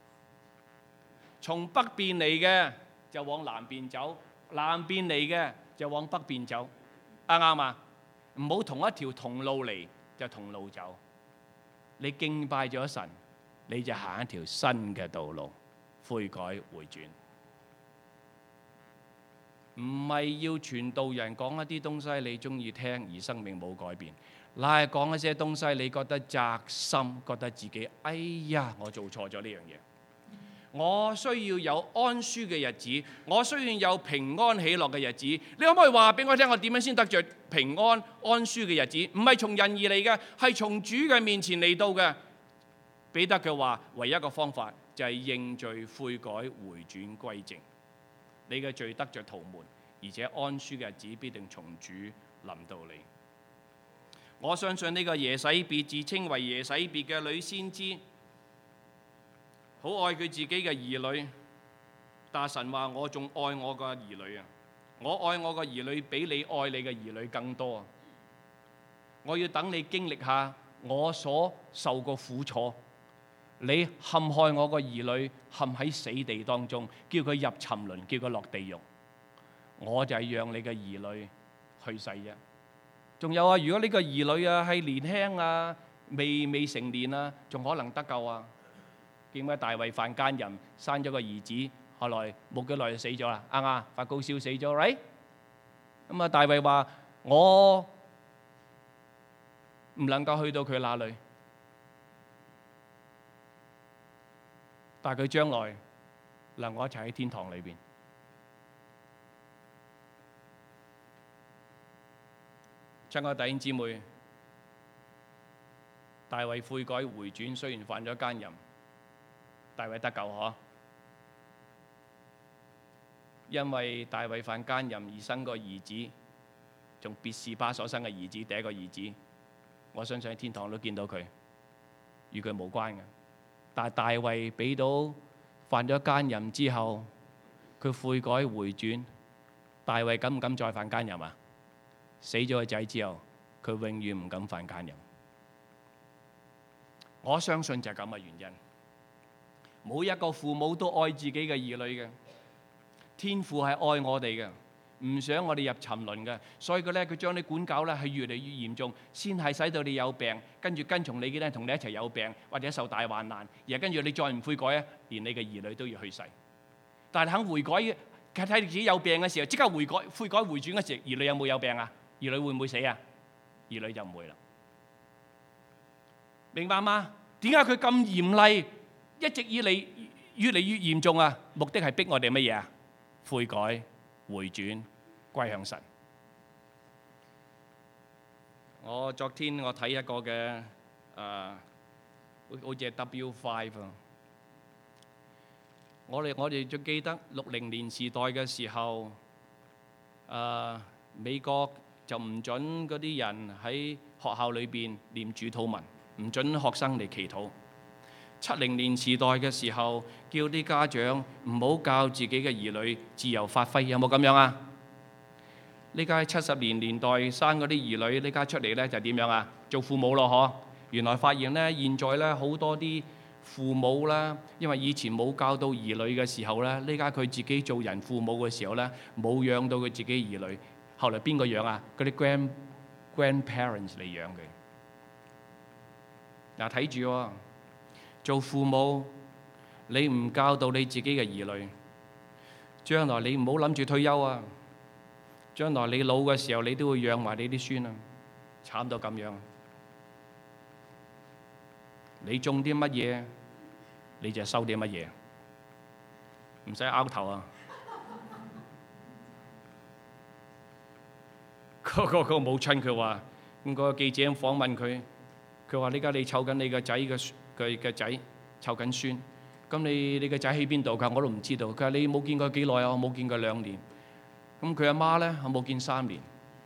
從北邊嚟嘅就往南邊走，南邊嚟嘅就往北邊走，啱唔啱啊？唔好同一條同路嚟就同路走。你敬拜咗神，你就行一條新嘅道路，悔改回轉。 唔係要傳道人講一啲東西你中意聽而生命冇改變，乃係講一些東西你覺得扎心，覺得自己哎呀我做錯咗呢樣嘢。我需要有安舒嘅日子，我需要有平安喜樂嘅日子。你可唔可以話俾我聽，我點樣先得着平安安舒嘅日子？唔係從人而嚟嘅，係從主嘅面前嚟到嘅。彼得嘅話，唯一一個方法就係認罪悔改回轉歸正。你嘅罪得着塗抹，而且安舒嘅日子必定從主臨到你。我相信呢個耶洗別自稱為耶洗別嘅女先知，好愛佢自己嘅兒女，但神話我仲愛我個兒女啊！我愛我個兒女比你愛你嘅兒女更多啊！我要等你經歷下我所受過苦楚，你陷害我個兒女陷喺死地當中，叫佢入沉淪，叫佢落地獄，我就係讓你嘅兒女去世啫。仲有啊，如果呢個兒女啊係年輕啊，未未成年啊，仲可能得救啊！點解大衛犯奸淫，生咗個兒子，後來冇幾耐就死咗啦？啱啱發高燒死咗，right？咁啊，大衛話：我唔能夠去到佢那裏，但係佢將來能夠一齊喺天堂裏邊。親愛弟兄姊妹，大衛悔改回轉，雖然犯咗奸淫。大衛得救嗬，因為大衛犯奸淫而生個兒子，從別是巴所生嘅兒子，第一個兒子，我相信喺天堂都見到佢，與佢無關嘅。但係大衛俾到犯咗奸淫之後，佢悔改回轉，大衛敢唔敢再犯奸淫啊？死咗個仔之後，佢永遠唔敢犯奸淫。我相信就係咁嘅原因。每一個父母都愛自己嘅兒女嘅，天父係愛我哋嘅，唔想我哋入沉淪嘅，所以佢咧佢將啲管教咧係越嚟越嚴重，先係使到你有病，跟住跟從你嘅咧同你一齊有病或者受大患難，而跟住你再唔悔改咧，連你嘅兒女都要去世。但係肯悔改，睇睇自己有病嘅時候，即刻悔改悔改回轉嘅時候，兒女有冇有病啊？兒女會唔會死啊？兒女就唔會啦。明白嗎？點解佢咁嚴厲？一直以嚟越嚟越嚴重啊！目的係逼我哋乜嘢啊？悔改、回轉、歸向神。我昨天我睇一個嘅誒，好好似係 W 五啊。我哋我哋最記得六零年時代嘅時候，誒美國就唔準嗰啲人喺學校裏邊念主禱文，唔準學生嚟祈禱。七零年時代嘅時候，叫啲家長唔好教自己嘅兒女自由發揮，有冇咁樣啊？呢家七十年年代生嗰啲兒女，呢家出嚟咧就點樣啊？做父母咯，嗬！原來發現咧，現在咧好多啲父母啦，因為以前冇教到兒女嘅時候咧，呢家佢自己做人父母嘅時候咧，冇養到佢自己兒女，後來邊個養啊？嗰啲 grand grandparents 嚟養佢。嗱，睇住喎。做父母，你唔教導你自己嘅兒女，將來你唔好諗住退休啊！將來你老嘅時候，你都會養埋你啲孫啊！慘到咁樣，你種啲乜嘢，你就收啲乜嘢，唔使拗頭啊！嗰個嗰個母親佢話，咁嗰個記者訪問佢，佢話：呢家你湊緊你個仔嘅。佢嘅仔湊緊孫，咁你你個仔喺邊度？佢話我都唔知道。佢話你冇見過幾耐啊？我冇見過兩年。咁佢阿媽咧，我冇見三年。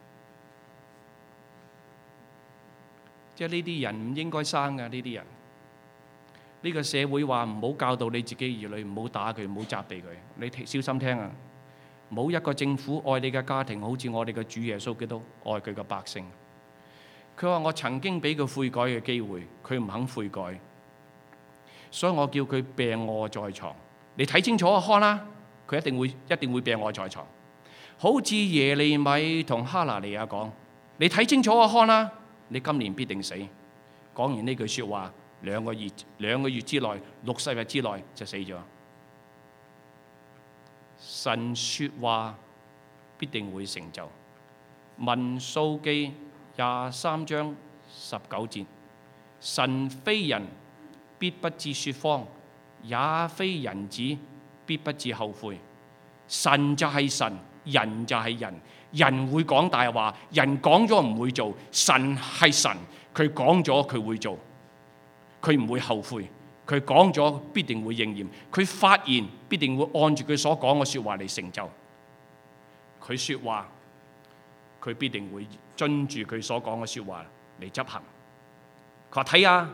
即係呢啲人唔應該生㗎，呢啲人。呢個社會話唔好教導你自己兒女，唔好打佢，唔好責備佢。你小心聽啊！冇一個政府愛你嘅家庭，好似我哋嘅主耶穌基督愛佢嘅百姓。佢話我曾經俾佢悔改嘅機會，佢唔肯悔改。所以我叫佢病臥在床，你睇清楚啊，看啦，佢一定會一定會病臥在床。好似耶利米同哈拿尼亞講，你睇清楚啊，看啦，你今年必定死。講完呢句說話，兩個月兩個月之內，六十日之內就死咗。神說話必定會成就。民數記廿三章十九節，神非人，必不致說謊，也非人子，必不致後悔。神就係神，人就係人，人會講大話，人講咗唔會做，神係神，佢講咗佢會做，佢唔會後悔，佢講咗必定會應驗，佢發言必定會按住佢所講嘅說話嚟成就，佢說話佢必定會遵住佢所講嘅說話嚟執行。佢話睇下，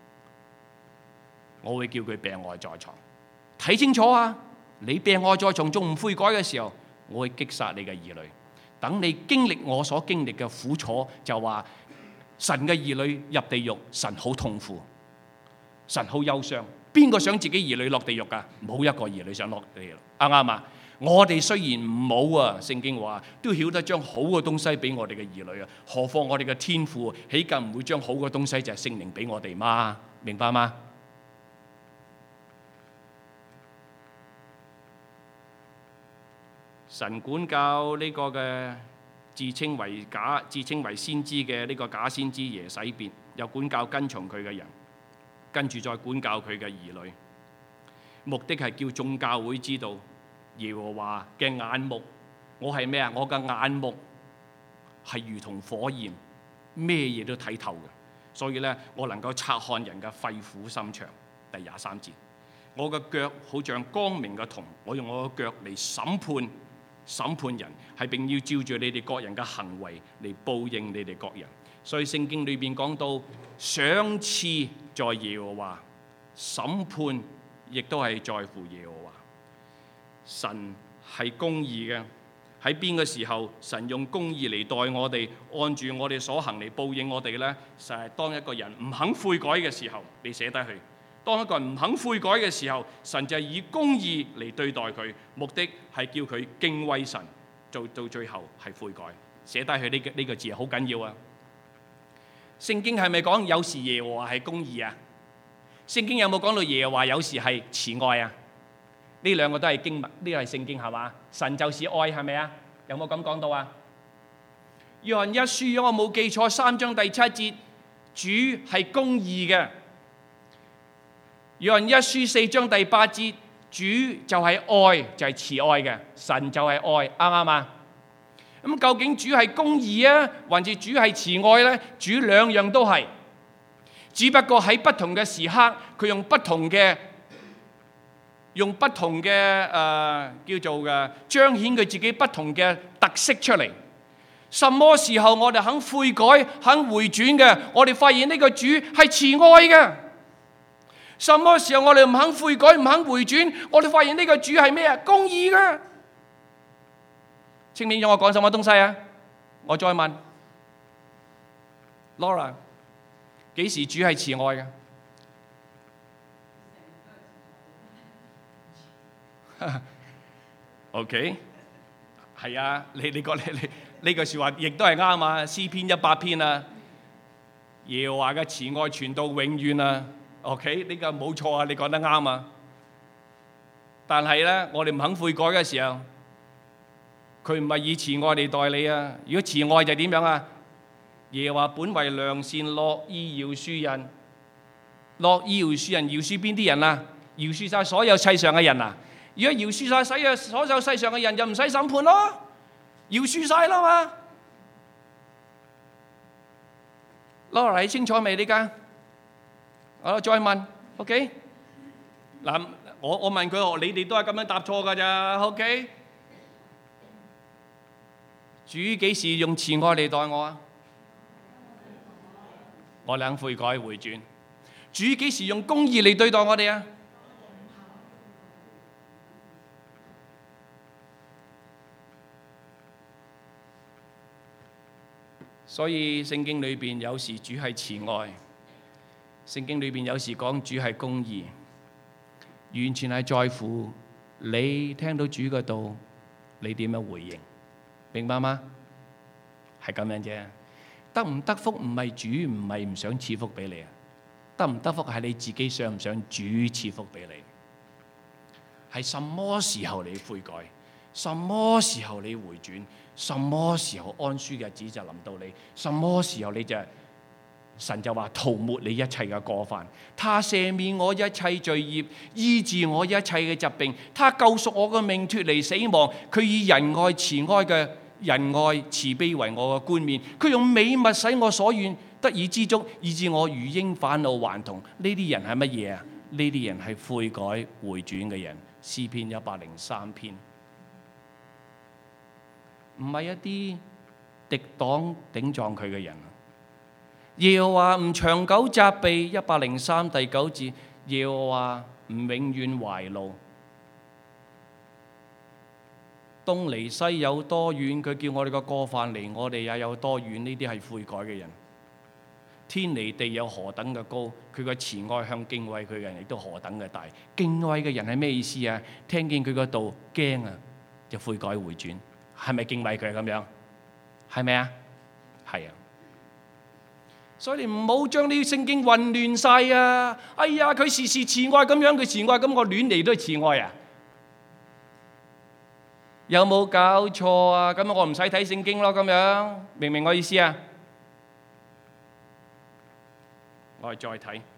我會叫佢病臥在床，睇清楚啊！你病臥在床仲唔悔改嘅時候，我會擊殺你嘅兒女。等你經歷我所經歷嘅苦楚，就話神嘅兒女入地獄，神好痛苦，神好憂傷。邊個想自己兒女落地獄噶？冇一個兒女想落地獄，啱唔啱啊？我哋雖然唔好啊，聖經話都曉得將好嘅東西俾我哋嘅兒女啊，何況我哋嘅天父豈更唔會將好嘅東西就係聖靈俾我哋嗎？明白嗎？神管教呢個嘅自稱為假、自稱為先知嘅呢個假先知耶洗別，又管教跟從佢嘅人，跟住再管教佢嘅兒女，目的係叫眾教會知道耶和華嘅眼目，我係咩啊？我嘅眼目係如同火焰，咩嘢都睇透嘅，所以咧我能夠察看人嘅肺腑心腸。第廿三節，我嘅腳好像光明嘅銅，我用我嘅腳嚟審判。審判人係並要照住你哋各人嘅行為嚟報應你哋各人，所以聖經裏邊講到賞賜在耶和華，審判亦都係在乎耶和華。神係公義嘅，喺邊個時候神用公義嚟待我哋，按住我哋所行嚟報應我哋呢？就係當一個人唔肯悔改嘅時候，你寫低去。當一個人唔肯悔改嘅時候，神就係以公義嚟對待佢，目的係叫佢敬畏神，做到最後係悔改。寫低佢呢個呢個字好緊要啊！聖經係咪講有時耶和華係公義啊？聖經有冇講到耶和華有時係慈愛啊？呢兩個都係經文，呢個係聖經係嘛？神就是愛係咪啊？有冇咁講到啊？約翰一書，如果我冇記錯，三章第七節，主係公義嘅。約翰一書四章第八節，主就係愛，就係慈愛嘅，神就係愛，啱唔啱啊？咁究竟主係公義啊，還是主係慈愛呢？主兩樣都係，只不過喺不同嘅時刻，佢用不同嘅用不同嘅誒、呃、叫做嘅彰顯佢自己不同嘅特色出嚟。什麼時候我哋肯悔改、肯回轉嘅，我哋發現呢個主係慈愛嘅。什麼時候我哋唔肯悔改、唔肯回轉，我哋發現呢個主係咩啊？公義嘅。清唔清楚我講什麼東西啊？我再問 Laura， 幾時主係慈愛嘅？OK， 係啊，你你講你你呢句説話亦都係啱啊！詩篇一百篇啊，耶和華嘅慈愛傳到永遠啊！OK， 呢個冇錯啊！你講得啱啊！但係咧，我哋唔肯悔改嘅時候，佢唔係以慈愛嚟待你啊！如果慈愛就點樣啊？耶和華本為良善，樂意饒恕人，樂意饒恕人，饒恕邊啲人啊？饒恕晒所有世上嘅人啊！如果饒恕晒所有所有世上嘅人，就唔使審判咯，饒恕晒啦嘛。Laura，你清楚未？呢家？我再問 ，OK？ 嗱，我我問佢，你哋都係咁樣答錯㗎咋 ？OK？ 主幾時用慈愛嚟待我啊？我哋肯悔改回轉。主幾時用公義嚟對待我哋啊？所以聖經裏邊有時主係慈愛。聖經裏邊有時講主係公義，完全係在乎你聽到主嘅道，你點樣回應，明白嗎？係咁樣啫。得唔得福唔係主唔係唔想賜福俾你啊，得唔得福係你自己想唔想主賜福俾你。係什麼時候你悔改， 什麼時候你回轉，什麼時候安舒嘅日子就臨到你，什麼時候你就神就話塗抹你一切嘅過犯，他赦免我一切罪孽，醫治我一切嘅疾病，他救贖我嘅命脫離死亡，佢以仁愛慈愛嘅仁愛慈悲為我嘅冠冕，佢用美物使我所願得以知足，以致我如鷹返老還童。呢啲人係乜嘢啊？呢啲人係悔改回轉嘅人。詩篇一百零三篇，唔係一啲敵擋頂撞佢嘅人。耶和華唔長久責備，一百零三第九節，耶和華唔永遠懷怒。東離西有多遠，佢叫我哋個過犯離我哋也有多遠。呢啲係悔改嘅人。天離地有何等嘅高，佢個慈愛向敬畏佢嘅人亦都何等嘅大。敬畏嘅人係咩意思啊？聽見佢個道驚啊，就悔改回轉，係咪敬畏佢咁樣？係咪啊？係啊。所以你唔好將啲聖經混亂晒啊！哎呀，佢時時慈愛咁樣，佢慈愛咁，我亂嚟都係慈愛啊！有冇搞錯啊？咁我唔使睇聖經咯，咁樣明唔明我意思啊？我哋再睇，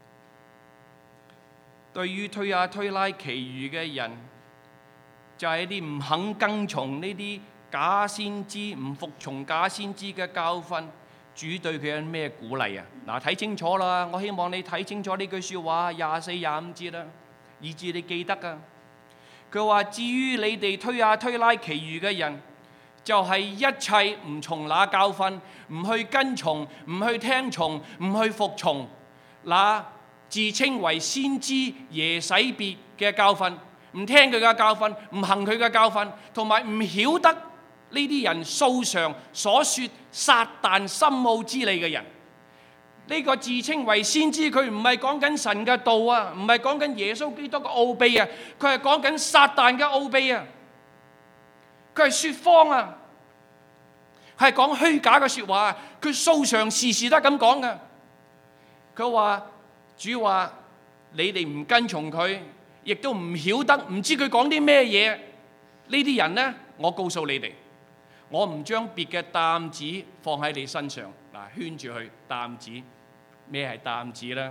對於推亞推拉其餘嘅人，就係一啲唔肯跟從呢啲假先知，唔服從假先知嘅教訓。主對佢有咩鼓勵啊？嗱，睇清楚啦！我希望你睇清楚呢句説話，廿四廿五節啦，以致你記得啊。佢話：至於你哋推亞推拉其餘嘅人，就係、是、一切唔從那教訓，唔去跟從，唔去聽從，唔去服從，那自稱為先知耶洗別嘅教訓，唔聽佢嘅教訓，唔行佢嘅教訓，同埋唔曉得呢啲人素常所說撒但深奧之理嘅人。呢、這個自稱為先知，佢唔係講緊神嘅道啊，唔係講緊耶穌基督嘅奧秘啊，佢係講緊撒但嘅奧秘啊。佢係説謊啊，係講虛假嘅説話。佢素常時時都咁講嘅。佢話主話你哋唔跟從佢，亦都唔曉得，唔知佢講啲咩嘢。呢啲人呢，我告訴你哋，我唔將別嘅擔子放喺你身上。嗱，圈住佢擔子，咩係擔子呢？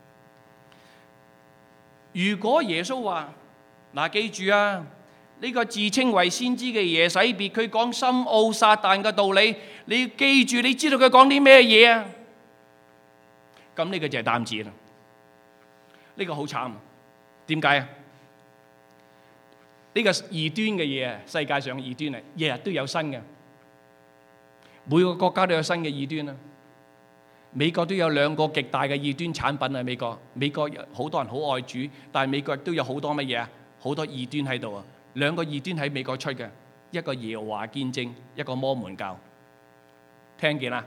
如果耶穌話嗱，記住啊，呢個自稱為先知嘅耶洗別，佢講深奧撒但嘅道理，你要記住，你知道佢講啲咩嘢啊？咁呢個就係擔子啦。呢個好慘，點解啊？呢個異端嘅嘢啊，世界上異端啊，日日都有新嘅，每個國家都有新嘅異端啊。美國都有兩個極大嘅異端產品啊。美國美國好多人好愛主，但係美國亦都有好多乜嘢啊？好多異端喺度啊。兩個異端喺美國出嘅，一個耶和華見證，一個摩門教。聽見啦？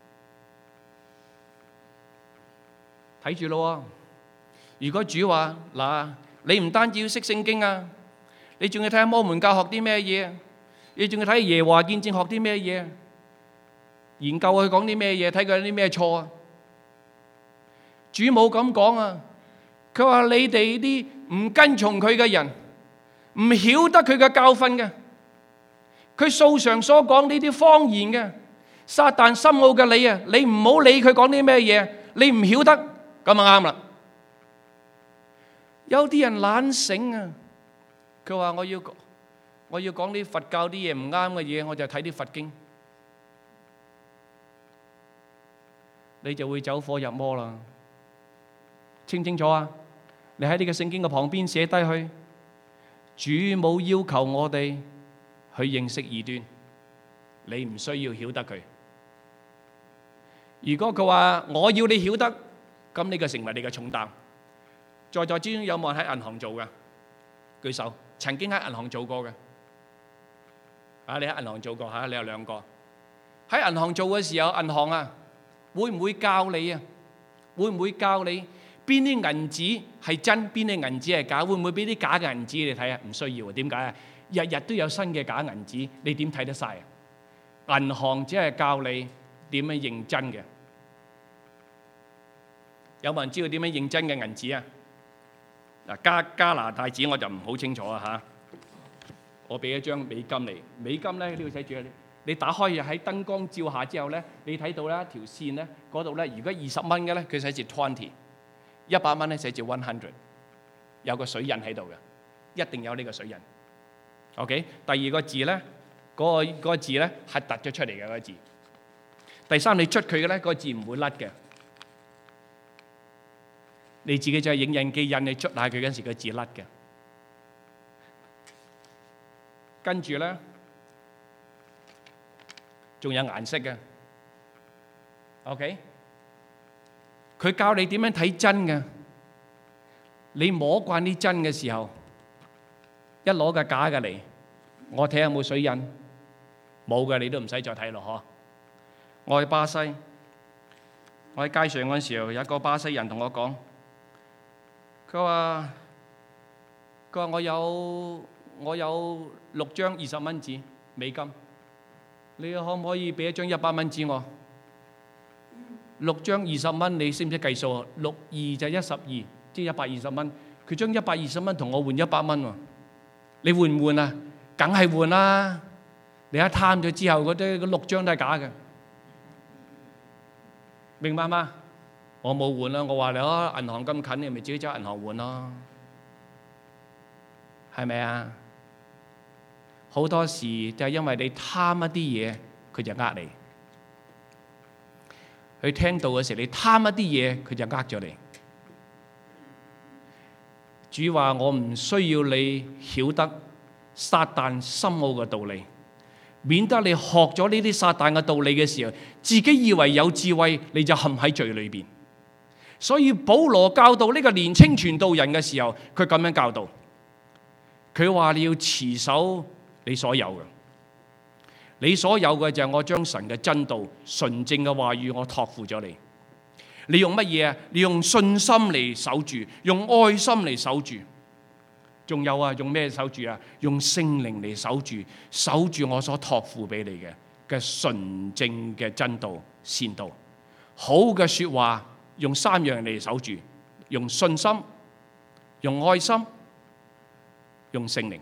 睇住咯。如果主話嗱，你唔單止要識聖經啊，你仲要睇下摩門教學啲咩嘢，你仲要睇耶和華見證學啲咩嘢，研究佢講啲咩嘢，睇佢有啲咩錯啊。主冇咁講啊，佢話你哋啲唔跟從佢嘅人，唔曉得佢嘅教訓嘅，佢素常所講呢啲謊言嘅，撒但深奧嘅你啊，你唔好理佢講啲咩嘢，你唔曉得，咁啊啱啦。有啲人懶醒啊，佢話我要我要講啲佛教啲嘢唔啱嘅嘢，我就睇啲佛經，你就會走火入魔啦。清唔清楚啊？你喺呢個聖經嘅旁邊寫低去。主冇要求我哋去認識異端，你唔需要曉得佢。如果佢話我要你曉得，咁呢個成為你嘅重擔。在座之中有冇人喺銀行做嘅？舉手。曾經喺銀行做過嘅？啊，你喺銀行做過嚇？你有兩個。喺銀行做嘅時候，銀行啊，會唔會教你啊？會唔會教你邊啲銀紙係真，邊啲銀紙係假？會唔會俾啲假嘅銀紙你睇啊？唔需要啊。點解啊？日日都有新嘅假銀紙，你點睇得晒啊？銀行只係教你點樣認真嘅。有冇人知道點樣認真嘅銀紙啊？嗱，加加拿大紙我就唔好清楚啊嚇。 我俾一張美金嚟。美金咧，呢度寫住，你打開喺燈光照下之後咧，你睇到咧條線咧，嗰度咧，如果二十蚊嘅咧，佢寫住 twenty， 一百蚊咧寫住 one hundred， 有個水印喺度嘅，一定有呢個水印。OK， 第二個字咧，嗰個嗰個字咧係突咗出嚟嘅嗰個字。第三，你捽佢嘅咧，嗰個字唔會甩嘅。你自己就係影印機印，你捽下佢嗰陣時，個字甩嘅。跟住咧，仲有顏色嘅。OK，佢教你點樣睇真嘅。你摸慣啲真嘅時候，一攞個假嘅嚟，我睇下有冇水印，冇嘅你都唔使再睇咯，嗬。我去巴西，我喺街上嗰陣時候，有一個巴西人同我講，佢話佢話我有我有六張二十蚊紙美金，你可唔可以俾一張一百蚊紙我？六張二十蚊，你識唔識計數啊？六二就一十二，即係一百二十蚊。佢將一百二十蚊同我換一百蚊喎，你換唔換啊？梗係換啦！你一貪咗之後，嗰啲嗰六張都係假嘅。明白嗎？我冇換啦，我話你啊，銀行咁近，你咪自己走銀行換咯，係咪啊？好多時就係因為你貪一啲嘢，佢就呃你。佢聽到嘅時候，你貪一啲嘢，佢就呃咗你。主話：我唔需要你曉得撒旦深奧嘅道理。免得你學咗呢啲撒旦嘅道理嘅時候，自己以為有智慧，你就陷喺罪裏邊。所以保羅教導呢個年青傳道人嘅時候，佢咁樣教導。佢話你要持守你所有嘅，你所有嘅就係我將神嘅真道、純正嘅話語，我託付咗你。你用乜嘢啊？你用信心嚟守住，用愛心嚟守住。仲有啊，用咩守住啊？用聖靈嚟守住，守住我所託付俾你嘅嘅純正嘅真道、善道。好嘅說話，用三樣嚟守住：用信心、用愛心、用聖靈。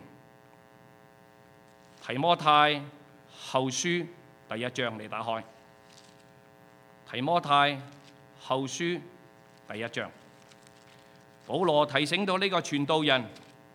提摩太後書第一章，你打開。提摩太後書第一章，保羅提醒到呢個傳道人，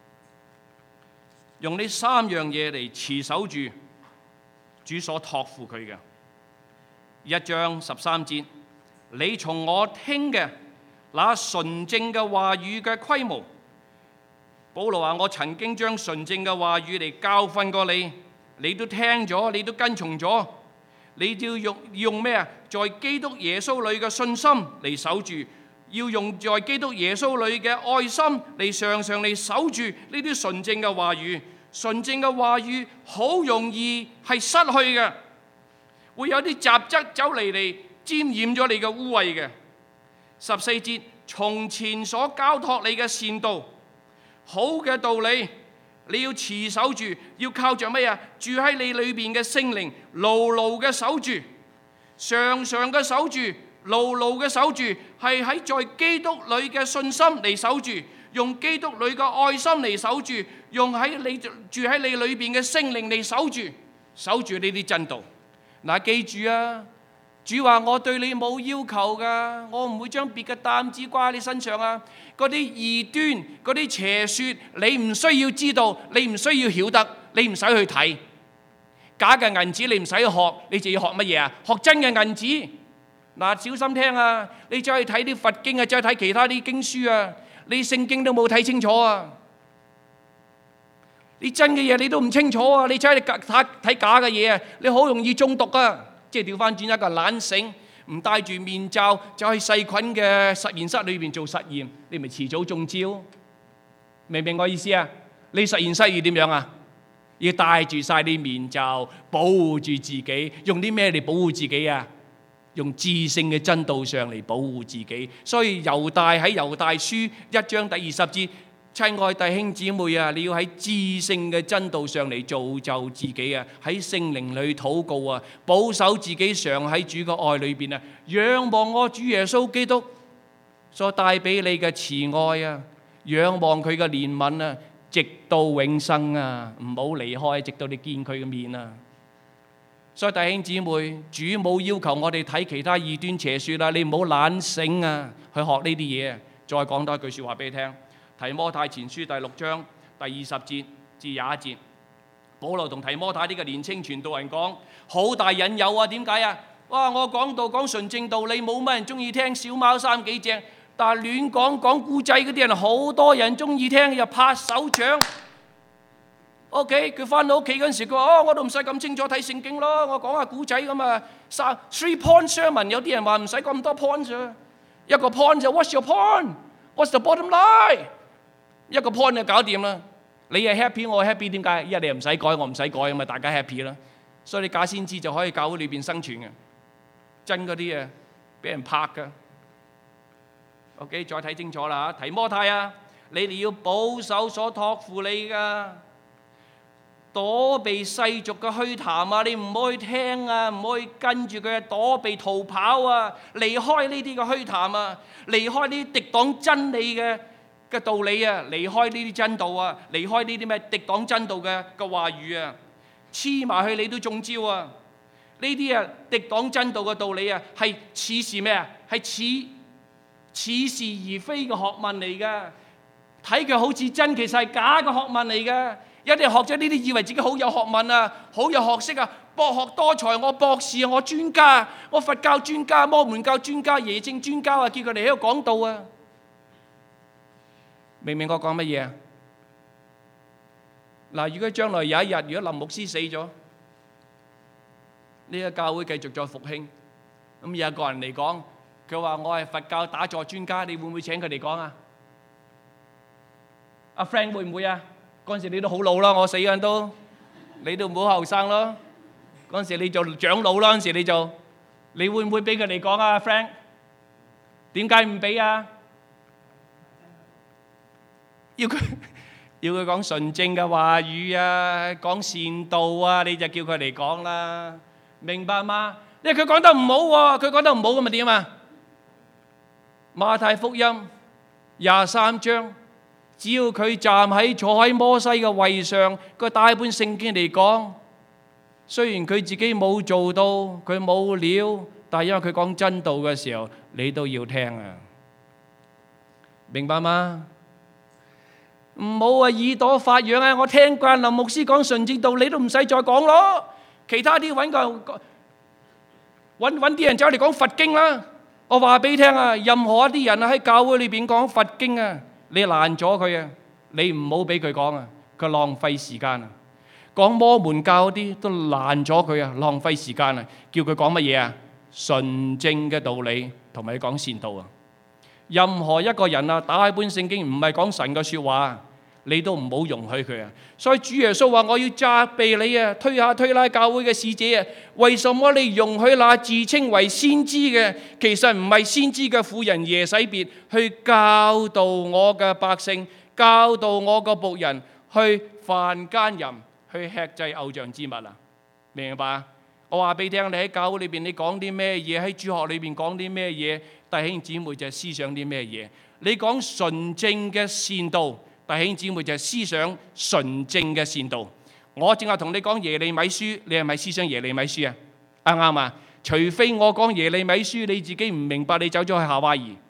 用呢三樣嘢嚟持守住主所託付佢嘅。一章十三節，你從我聽嘅那純正嘅話語嘅規模。保羅話：我曾經將純正嘅話語嚟教訓過你，你都聽咗，你都跟從咗。你要用用咩啊？在基督耶穌裏嘅信心嚟守住，要用在基督耶穌裏嘅愛心嚟常常嚟守住呢啲純正嘅話語。純正嘅話語好容易係失去嘅，會有啲雜質走嚟嚟沾染咗你嘅污穢嘅。十四節，從前所交託你嘅善道，好嘅道理，你要持守住，要靠着咩啊？住喺你裏邊嘅聖靈，牢牢嘅守住，常常嘅守住，牢牢嘅守住，係喺在基督裏嘅信心嚟守住，用基督裏嘅愛心嚟守住，用喺你住喺你裏邊嘅聖靈嚟守住，守住呢啲真道。嗱，記住啊！主話：我對你冇要求噶，我唔會將別嘅擔子掛喺你身上啊！嗰啲異端、嗰啲邪說，你唔需要知道，你唔需要曉得，你唔使去睇。假嘅銀紙你唔使學，你就要學乜嘢啊？學真嘅銀紙。嗱，小心聽啊！你再去睇啲佛經啊，再睇其他啲經書啊，你聖經都冇睇清楚啊！你真嘅嘢你都唔清楚啊！你再去睇假嘅嘢啊，你好容易中毒啊！即係調翻轉一個懶醒，唔戴住面罩，就去細菌嘅實驗室裏邊做實驗，你咪遲早中招。明唔明我意思啊？你實驗室要點樣啊？要戴住晒啲面罩，保護住自己。用啲咩嚟保護自己啊？用至聖嘅真道上嚟保護自己。所以猶大喺猶大書一章第二十節。親愛弟兄姊妹啊，你要喺至聖嘅真道上嚟造就自己啊，喺聖靈裏禱告啊，保守自己常喺主嘅愛裏邊啊，仰望我主耶穌基督所帶俾你嘅慈愛啊，仰望佢嘅憐憫啊， 直到永生啊！唔好離開，直到你見佢嘅面啊！所以弟兄姊妹，主冇要求我哋睇其他異端邪說啦，你唔好懶醒啊，去學呢啲嘢。再講多一句說話俾你聽，提摩太前書第六章第二十節至廿一節，保羅同提摩太呢個年青傳道人講，好大引誘啊！點解啊？哇！我講道講純正道理，冇乜人中意聽，小貓三幾隻，但係亂講講故仔嗰啲人，好多人中意聽，又拍手掌。OK， 佢翻到屋企嗰陣時，佢話：哦，我都唔使咁清楚睇聖經咯，我講下故仔咁啊。三 three point sermon， 有啲人話唔使咁多 point 啊，一個 point 就 What's your point？What's the bottom line？ 一個 point 就搞掂啦。你係 happy， 我 happy， 點解？因為你又唔使改，我唔使改，咁咪大家 happy 啦。所以你假先知就可以教會裏邊生存嘅，真嗰啲啊，俾人拍噶。OK， 再睇清楚啦嚇，提摩太啊，你哋要保守所託付你噶。躲避世俗嘅虛談啊！你唔好去聽啊，唔好去跟住佢躲避逃跑啊！離開呢啲嘅虛談啊，離開呢啲敵擋真理嘅嘅道理啊，離開呢啲真道啊，離開呢啲咩敵擋真道嘅嘅話語啊，黐埋去你都中招啊！呢啲啊敵擋真道嘅道理啊，係似是咩啊？係似似是而非嘅學問嚟噶，睇佢好似真，其實係假嘅學問嚟噶。有啲人學咗呢啲，以為自己好有學問啊，好有學識啊，博學多才，我博士啊，我專家，我佛教專家、摩門教專家、耶正專家啊，叫佢哋喺度講道啊。明唔明我講乜嘢啊？嗱，如果將來有一日，如果林牧師死咗，呢個教會繼續再復興，咁有一個人嚟講，佢話我係佛教打坐專家，你會唔會請佢哋講啊？阿 Frank 會唔會啊？嗰陣時你都好老啦，我死嗰陣都，你都唔好後生咯。嗰陣時你做長老啦，嗰陣時你做，你會唔會俾佢哋講啊 ，Frank？ 點解唔俾啊？要佢要佢講純正嘅話語啊，講善道啊，你就叫佢哋講啦，明白嗎？因為佢講得唔好喎，佢講得唔好咁咪點啊？馬太福音廿三章。只要佢站喺坐喺摩西嘅位上，個大半聖經嚟講，雖然佢自己冇做到，佢冇料，但係因為佢講真道嘅時候，你都要聽啊！明白嗎？唔好啊，耳朵發癢啊！我聽慣林牧師講純正道，你都唔使再講咯。其他啲揾個揾揾啲人走嚟講佛經啦。我話俾你聽啊，任何一啲人啊喺教會裏邊講佛經啊，你攔咗佢啊！你唔好俾佢講啊！佢浪費時間啊！講摩門教啲都攔咗佢啊！浪費時間啊！叫佢講乜嘢啊？純正嘅道理同埋講善道啊！任何一個人啊，打開本聖經唔係講神嘅説話，你都唔好容許佢啊！所以主耶穌話：我要責備你啊！推下推拉教會嘅使者啊！為什麼你容許那自稱為先知嘅，其實唔係先知嘅婦人耶洗別去教導我嘅百姓，教導我個僕人去犯奸淫，去吃祭偶像之物啊？明唔明白？我話俾你聽，你喺教會裏邊你講啲咩嘢，喺主學裏邊講啲咩嘢，弟兄姊妹就係思想啲咩嘢。你講純正嘅善道，弟兄姊妹就係思想純正嘅善道。我正話同你講耶利米書，你係咪思想耶利米書啊？啱唔啱啊？除非我講耶利米書，你自己唔明白，你走咗去夏威夷，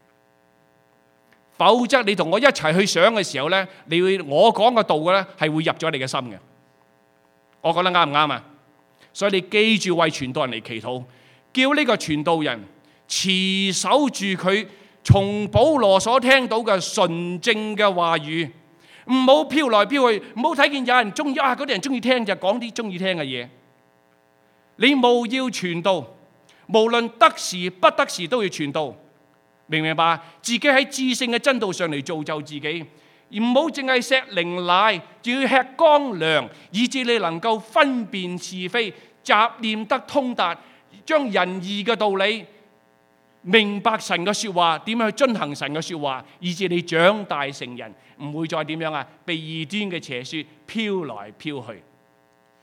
否則你同我一齊去想嘅時候呢，你會我講嘅道嘅呢係會入咗你嘅心嘅。我講得啱唔啱啊？所以你記住為傳道人嚟祈禱，叫呢個傳道人持守住佢從保羅所聽到嘅純正嘅話語。唔好飄來飄去，唔好睇見有人中意啊，嗰啲人中意聽就講啲中意聽嘅嘢。你務要傳道，無論得時不得時都要傳道，明唔明白？自己喺至聖嘅真道上嚟造就自己，而唔好淨係錫靈奶，仲要吃乾糧，以致你能夠分辨是非，雜念得通達，將仁義嘅道理明白神嘅說話，點樣去遵行神嘅說話，以致你長大成人，唔會再點樣啊？被異端嘅邪說飄來飄去。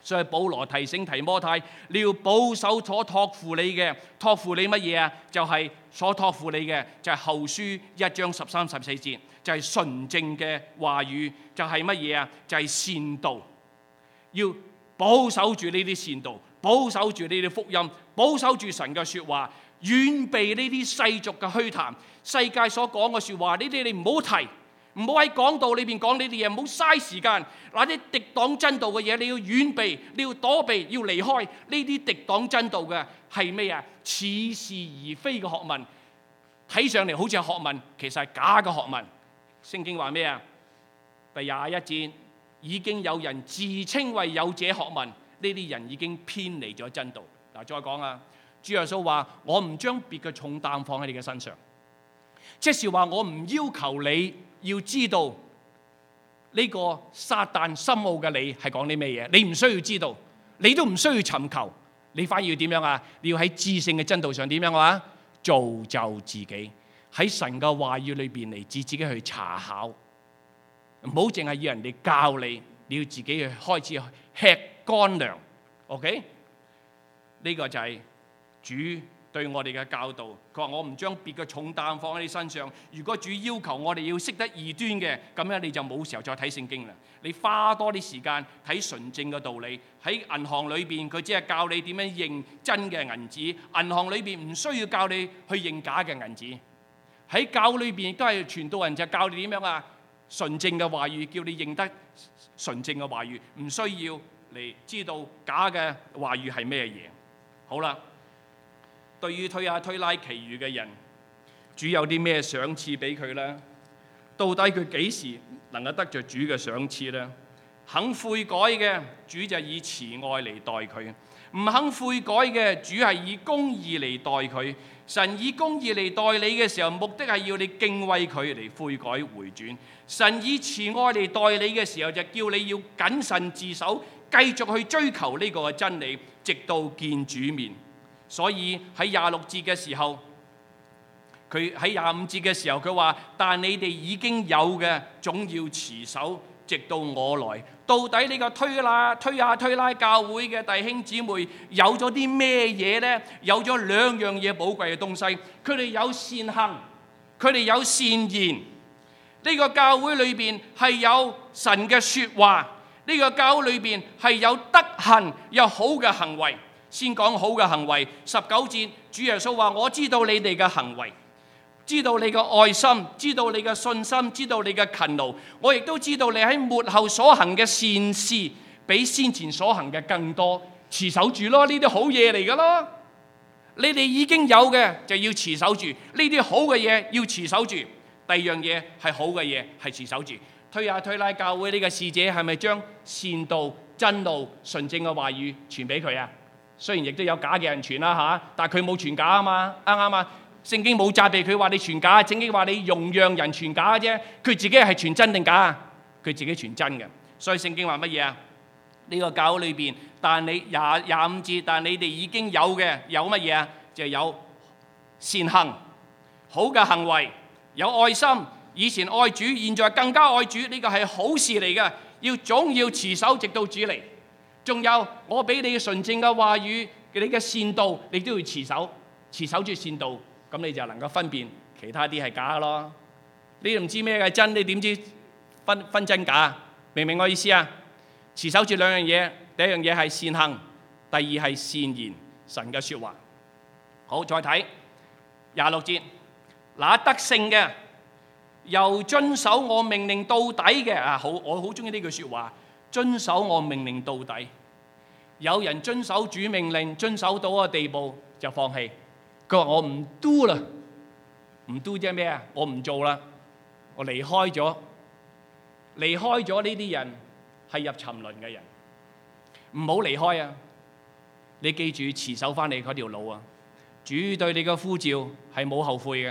所以保羅提醒提摩太，你要保守所託付你嘅，託付你乜嘢啊？就係、是、所託付你嘅就係後書一章十三十四節，就係、是、純正嘅話語，就係乜嘢啊？就係、是、善道，要保守住呢啲善道，保守住呢啲福音，保守住神嘅說話，遠避呢啲世俗嘅虛談，世界所講嘅說話，呢啲你唔好提。唔好喺講道裏邊講呢啲嘢，唔好嘥時間。嗱，啲敵擋真道嘅嘢，你要遠避，你要躲避，要離開。呢啲敵擋真道嘅係咩啊？似是而非嘅學問，睇上嚟好似係學問，其實係假嘅學問。聖經話咩啊？第廿一節，已經有人自稱為有這學問，呢啲人已經偏離咗真道。嗱，再講啊，主耶穌話：我唔將別嘅重擔放喺你嘅身上，即是話我唔要求你。要知道呢個撒旦深奧嘅你係講啲咩嘢，你唔需要知道，你都唔需要尋求，你反而要點樣啊？你要喺至聖嘅真道上點樣啊？造就自己，喺神嘅話語裏邊嚟自自己去查考，唔好淨係要人哋教你，你要自己去開始吃乾糧。OK， 呢個就係主對我哋嘅教導，佢話我唔將別嘅重擔放喺你身上。如果主要求我哋要識得異端嘅，咁樣你就冇時候再睇聖經啦。你花多啲時間睇純正嘅道理。喺銀行裏邊，佢只係教你點樣認真嘅銀紙。銀行裏邊唔需要教你去認假嘅銀紙。喺教裏邊亦都係傳道人就教你點樣啊？純正嘅話語，叫你認得純正嘅話語，唔需要嚟知道假嘅話語係咩嘢。好啦。對於推亞推拉其餘嘅人，主有啲咩賞賜俾佢呢？到底佢幾時能夠得着主嘅賞賜呢？肯悔改嘅，主就以慈愛嚟待佢；唔肯悔改嘅，主係以公義嚟待佢。神以公義嚟待你嘅時候，目的係要你敬畏佢嚟悔改回轉。神以慈愛嚟待你嘅時候，就叫你要謹慎自守，繼續去追求呢個嘅真理，直到見主面。所以喺廿六節嘅時候，佢喺廿五節嘅時候，佢話：但你哋已經有嘅，總要持守，直到我來。到底呢個推拉推亞推拉教會嘅弟兄姊妹有咗啲咩嘢呢？有咗兩樣嘢寶貴嘅東西，佢哋有善行，佢哋有善言。呢個教會裏邊係有神嘅說話，呢個教會裏邊係有德行，有好嘅行為。先講好嘅行為，十九節，主耶穌話：我知道你哋嘅行為，知道你嘅愛心，知道你嘅信心，知道你嘅勤勞，我亦都知道你喺末後所行嘅善事，比先前所行嘅更多。持守住咯，呢啲好嘢嚟噶咯。你哋已經有嘅就要持守住，呢啲好嘅嘢要持守住。第二樣嘢係好嘅嘢係持守住。推亞推拉教會呢個使者係咪將善道、真道、純正嘅話語傳俾佢啊？雖然亦都有假嘅人傳啦嚇，但係佢冇傳假啊嘛，啱啱啊？聖經冇責備佢話你傳假，聖經話你容讓人傳假啫。佢自己係傳真定假啊？佢自己傳真嘅。所以聖經話乜嘢啊？呢個教會裏邊，但你廿廿五節，但你哋已經有嘅有乜嘢啊？就係有善行、好嘅行為，有愛心。以前愛主，現在更加愛主，呢個係好事嚟嘅。要總要持守，直到主嚟。仲有我俾你嘅純正嘅話語，你嘅善道，你都要持守，持守住善道，咁你就能夠分辨其他啲係假咯。你唔知咩係真，你點知分分真假？明唔明我意思啊？持守住兩樣嘢，第一樣嘢係善行，第二係善言，神嘅說話。好，再睇廿六節，那得勝嘅，又遵守我命令到底嘅啊！好，我好中意呢句說話。遵守我命令到底，有人遵守主命令，遵守到個地步就放棄。佢話我唔 do 啦，唔 do 即係咩啊？我唔做啦，我離開咗，離開咗呢啲人係入沉淪嘅人，唔好離開啊！你記住持守翻你嗰條路啊！主對你嘅呼召係冇後悔嘅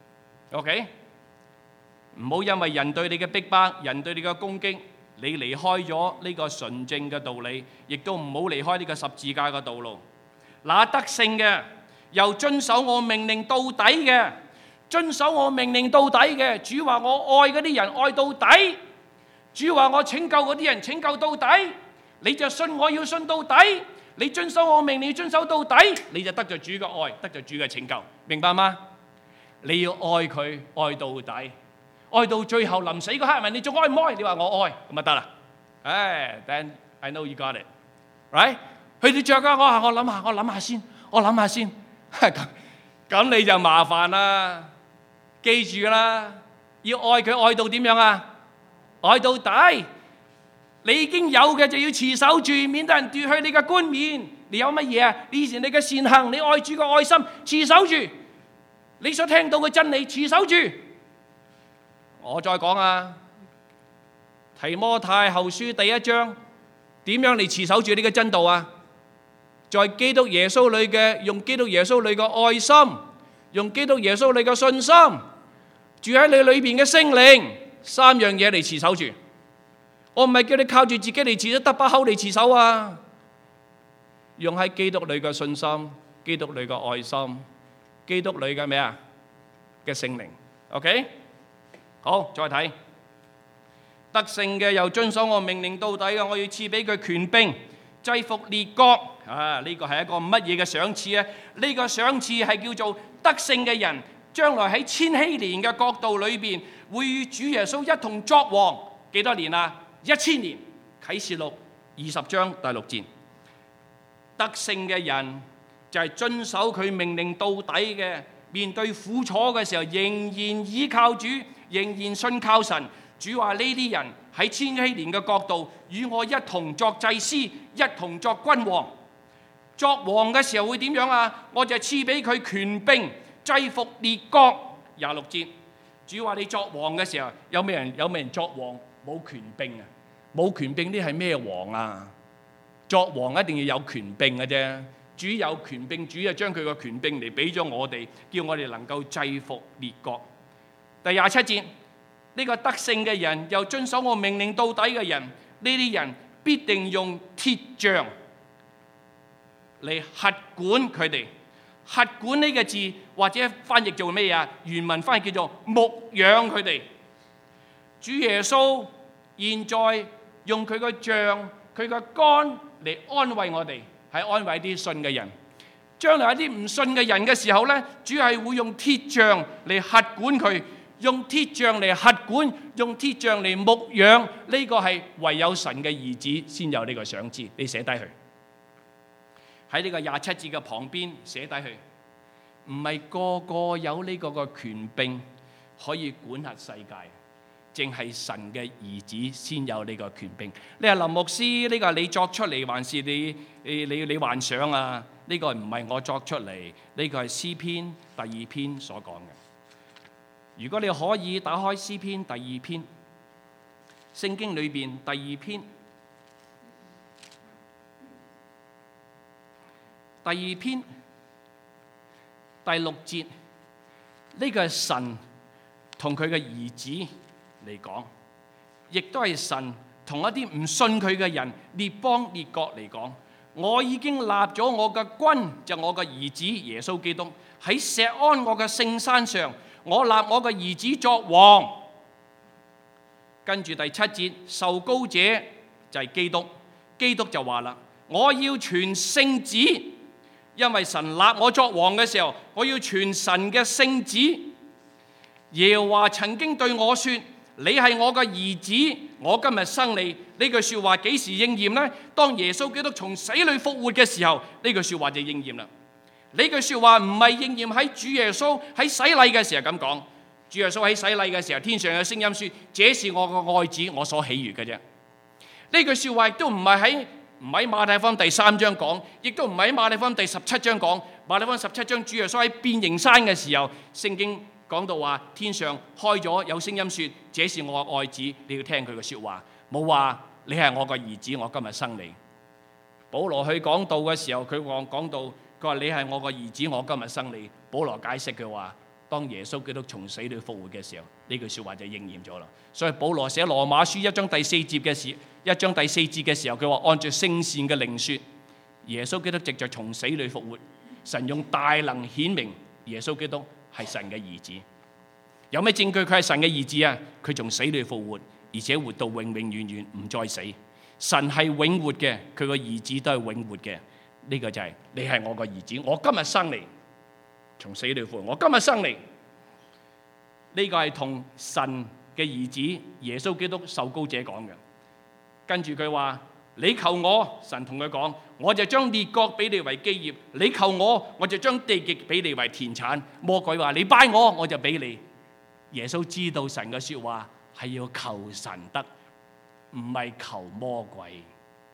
，OK？ 唔好因為人對你嘅逼迫，人對你嘅攻擊。你離開咗呢個純正嘅道理，亦都唔好離開呢個十字架嘅道路。那得勝嘅，又遵守我命令到底嘅，遵守我命令到底嘅。主話我愛嗰啲人愛到底，主話我拯救嗰啲人拯救到底。 你就信我要信到底，你遵守我命令要遵守到底，你就得着主嘅愛，得着主嘅拯救，明白嗎？你要愛佢，愛到底，愛到最後臨死嗰刻問你仲愛唔愛？你話我愛，咁就得啦。唉 ，then I know you got it，right？ 去到着啊，我話我諗下，我諗下先，我諗下先，咁咁你就麻煩啦。記住啦，要愛佢愛到點樣啊？愛到底。你已經有嘅就要持守住，免得人奪去你嘅冠冕。你有乜嘢啊？以前你嘅善行，你愛主嘅愛心，持守住。你所聽到嘅真理，持守住。我再講啊，提摩太後書第一章，點樣嚟持守住呢個真道啊？在基督耶穌裏嘅，用基督耶穌裏嘅愛心，用基督耶穌裏嘅信心，住喺你裏邊嘅聖靈，三樣嘢嚟持守住。我唔係叫你靠住自己嚟持，得把口嚟持守啊！用喺基督裏嘅信心，基督裏嘅愛心，基督裏嘅咩啊？嘅聖靈。OK， 好，再睇得勝嘅又遵守我命令到底嘅，我要賜俾佢權柄，制服列國。啊，呢個係一個乜嘢嘅賞賜啊？呢個賞賜係叫做得勝嘅人，將來喺千禧年嘅國度裏邊，會與主耶穌一同作王。幾多年啊？一千年。啟示錄二十章第六節，得勝嘅人就係遵守佢命令到底嘅，面對苦楚嘅時候仍然依靠主，仍然信靠神。主話呢啲人喺千禧年嘅國度與我一同作祭司，一同作君王。作王嘅時候會點樣啊？我就賜俾佢權柄，制服列國。廿六節，主話你作王嘅時候，有咩人有咩人作王？冇權柄啊！冇權柄，呢係咩王啊？作王一定要有權柄嘅啫。主有權柄，主就將佢個權柄嚟俾咗我哋，叫我哋能夠制服列國。第廿七節，呢個得勝嘅人又遵守我命令到底嘅人，呢啲人必定用鐵杖嚟轄管佢哋。轄管呢個字或者翻譯做咩啊？原文翻譯叫做牧養佢哋。主耶穌現在用佢個杖、佢個竿嚟安慰我哋，係安慰啲信嘅人。將來一啲唔信嘅人嘅時候呢，主係會用鐵杖嚟轄管佢，用鐵杖嚟轄管，用鐵杖嚟牧養。呢個係唯有神嘅兒子先有呢個賞賜。你寫低佢喺呢個廿七節嘅旁邊寫低佢，唔係個個有呢個個權柄可以管轄世界。淨係神嘅兒子先有呢個權柄。你係林牧師，呢個係你作出嚟，還是你你你你幻想啊？呢個唔係我作出嚟，呢個係詩篇第二篇所講嘅。如果你可以打開詩篇第二篇，聖經裏邊第二篇，第二篇第六節，呢個係神同佢嘅兒子嚟講，亦都係神同一啲唔信佢嘅人，列邦列國嚟講。我已經立咗我嘅君，就我嘅兒子耶穌基督喺錫安我嘅聖山上，我立我嘅兒子作王。跟住第七節，受膏者就係基督，基督就話啦：我要傳聖旨，因為神立我作王嘅時候，我要傳神嘅聖旨。耶和華曾經對我說：你係我嘅兒子，我今日生你。呢句說話幾時應驗呢？當耶穌基督從死裏復活嘅時候，呢句說話就應驗啦。呢句說話唔係應驗喺主耶穌喺洗禮嘅時候咁講。主耶穌喺洗禮嘅時候，天上有聲音說：這是我嘅愛子，我所喜悅嘅啫。呢句說話亦都唔係喺唔喺馬太福音第三章講，亦都唔係喺馬太福音第十七章講。馬太福音十七章主耶穌喺變形山嘅時候，聖經講到話天上開咗，有聲音說：這是我嘅愛子，你要聽佢嘅說話。冇話你係我嘅兒子，我今日生你。保羅去講道嘅時候，佢講講到佢話你係我嘅兒子，我今日生你。保羅解釋佢話，當耶穌基督從死裏復活嘅時候，呢句說話就應驗咗啦。所以保羅寫羅馬書一章第四節嘅時，一章第四節嘅時候，佢話按照聖善嘅靈說，耶穌基督藉着從死裏復活，神用大能顯明耶穌基督係神嘅兒子。有咩證據佢係神嘅兒子啊？佢從死裏復活，而且活到永永遠遠唔再死。 神係永活嘅，佢個兒子都係永活嘅。呢、這個就係、是、你係我個兒子，我今日生你，從死裏復活，我今日生你。呢、這個係同神嘅兒子耶穌基督受膏者講嘅。跟住佢話：你求我，神同佢講，我就將列國俾你為基業；你求我，我就將地極俾你為田產。魔鬼話：你拜我，我就俾你。耶穌知道神嘅說話係要求神得，唔係求魔鬼。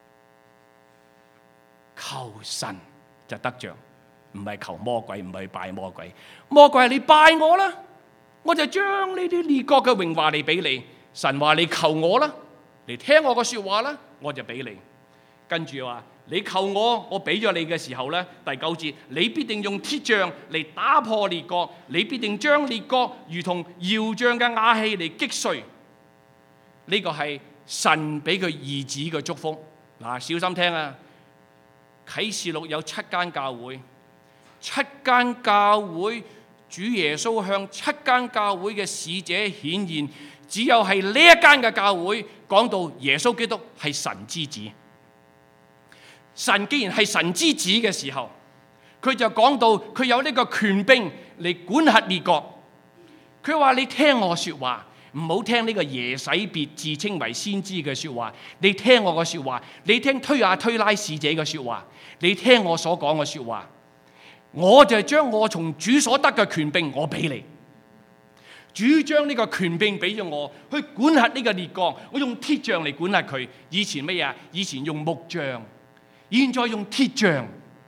求神就得着，唔係求魔鬼，唔係拜魔鬼。魔鬼係你拜我啦，我就將呢啲列國嘅榮華嚟俾你。神話你求我啦，你聽我個說話啦，我就俾你。跟住話你求我，我俾咗你嘅時候咧，第九節，你必定用鐵杖嚟打破列國，你必定將列國如同窯匠嘅瓦器嚟擊碎。呢個係神俾佢兒子嘅祝福。嗱，小心聽啊！啟示錄有七間教會，七間教會，主耶穌向七間教會嘅使者顯現，只有係呢一間嘅教會講到耶穌基督係神之子。神既然係神之子嘅時候，佢就講到佢有呢個權柄嚟管轄列國。佢話你聽我說話，唔好聽呢個耶洗別自稱為先知嘅說話，你聽我嘅說話，你聽推亞推拉使者嘅說話，你聽我所講嘅說話，我就將我從主所得嘅權柄我俾你。主將呢個權柄俾咗我去管轄呢個列國，我用鐵杖嚟管轄佢。以前乜嘢？以前用木杖，現在用鐵杖，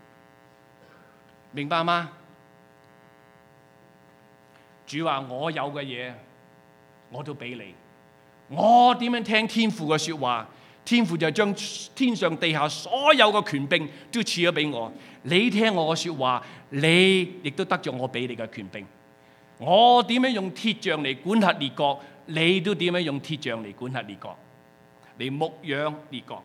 明白嗎？主話我有嘅嘢我都俾你，我點樣聽天父嘅說話，天父就將天上地下所有嘅權柄都賜咗俾我。你聽我嘅說話，你亦都得咗我俾你嘅權柄。我點樣用鐵杖嚟管轄列國，你都點樣用鐵杖嚟管轄列國，嚟牧養列國，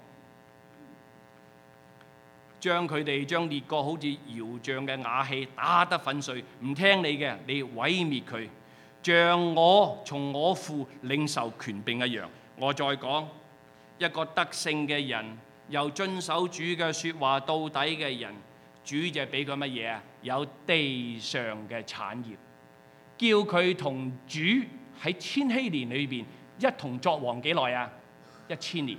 將佢哋將列國好似窯匠嘅瓦器打得粉碎。唔聽你嘅，你毀滅佢，像我從我父領受權柄一樣。我再講一個得勝嘅人，又遵守主嘅說話到底嘅人，主就俾佢乜嘢啊？有地上嘅產業，叫佢同主喺千禧年裏邊一同作王幾耐啊？一千年。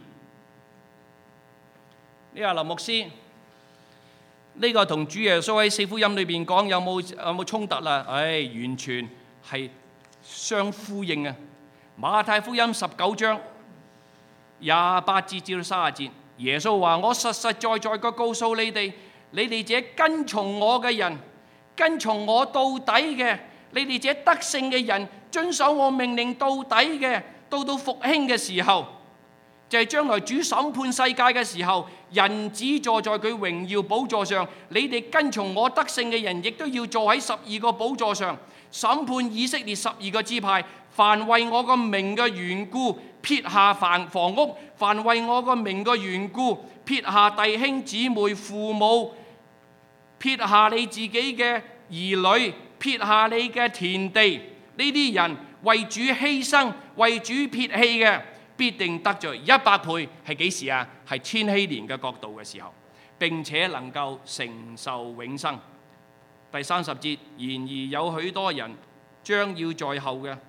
呢個林牧師，呢個同主耶穌喺四福音裏邊講有冇有冇衝突啦？唉，完全係相呼應啊！馬太福音十九章廿八節至到三十節，耶穌話：我實實在在嘅告訴你哋，你哋這跟從我嘅人，跟從我到底嘅，你哋這得勝嘅人，遵守我命令到底嘅，到到復興嘅時候，就係將來主審判世界嘅時候，人子坐在佢榮耀寶座上，你哋跟從我得勝嘅人，亦都要坐喺十二個寶座上，審判以色列十二個支派。凡為我個名嘅緣故撇下房房屋，凡為我個名嘅緣故撇下弟兄姊妹父母，撇下你自己嘅兒女，撇下你嘅田地，呢啲人為主犧牲、為主撇棄嘅，必定得着一百倍。係幾時啊？係千禧年嘅國度嘅時候，並且能夠承受永生。第三十節，然而有許多人將要在後嘅。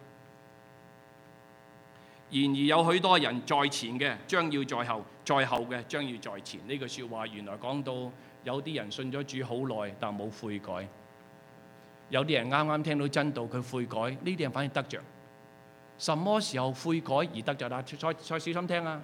然而有許多人在前嘅將要在後，在後嘅將要在前。呢句説話原來講到有啲人信咗主好耐，但冇悔改；有啲人啱啱聽到真道，佢悔改，呢啲人反而得着。什麼時候悔改而得着啊？再再小心聽啊！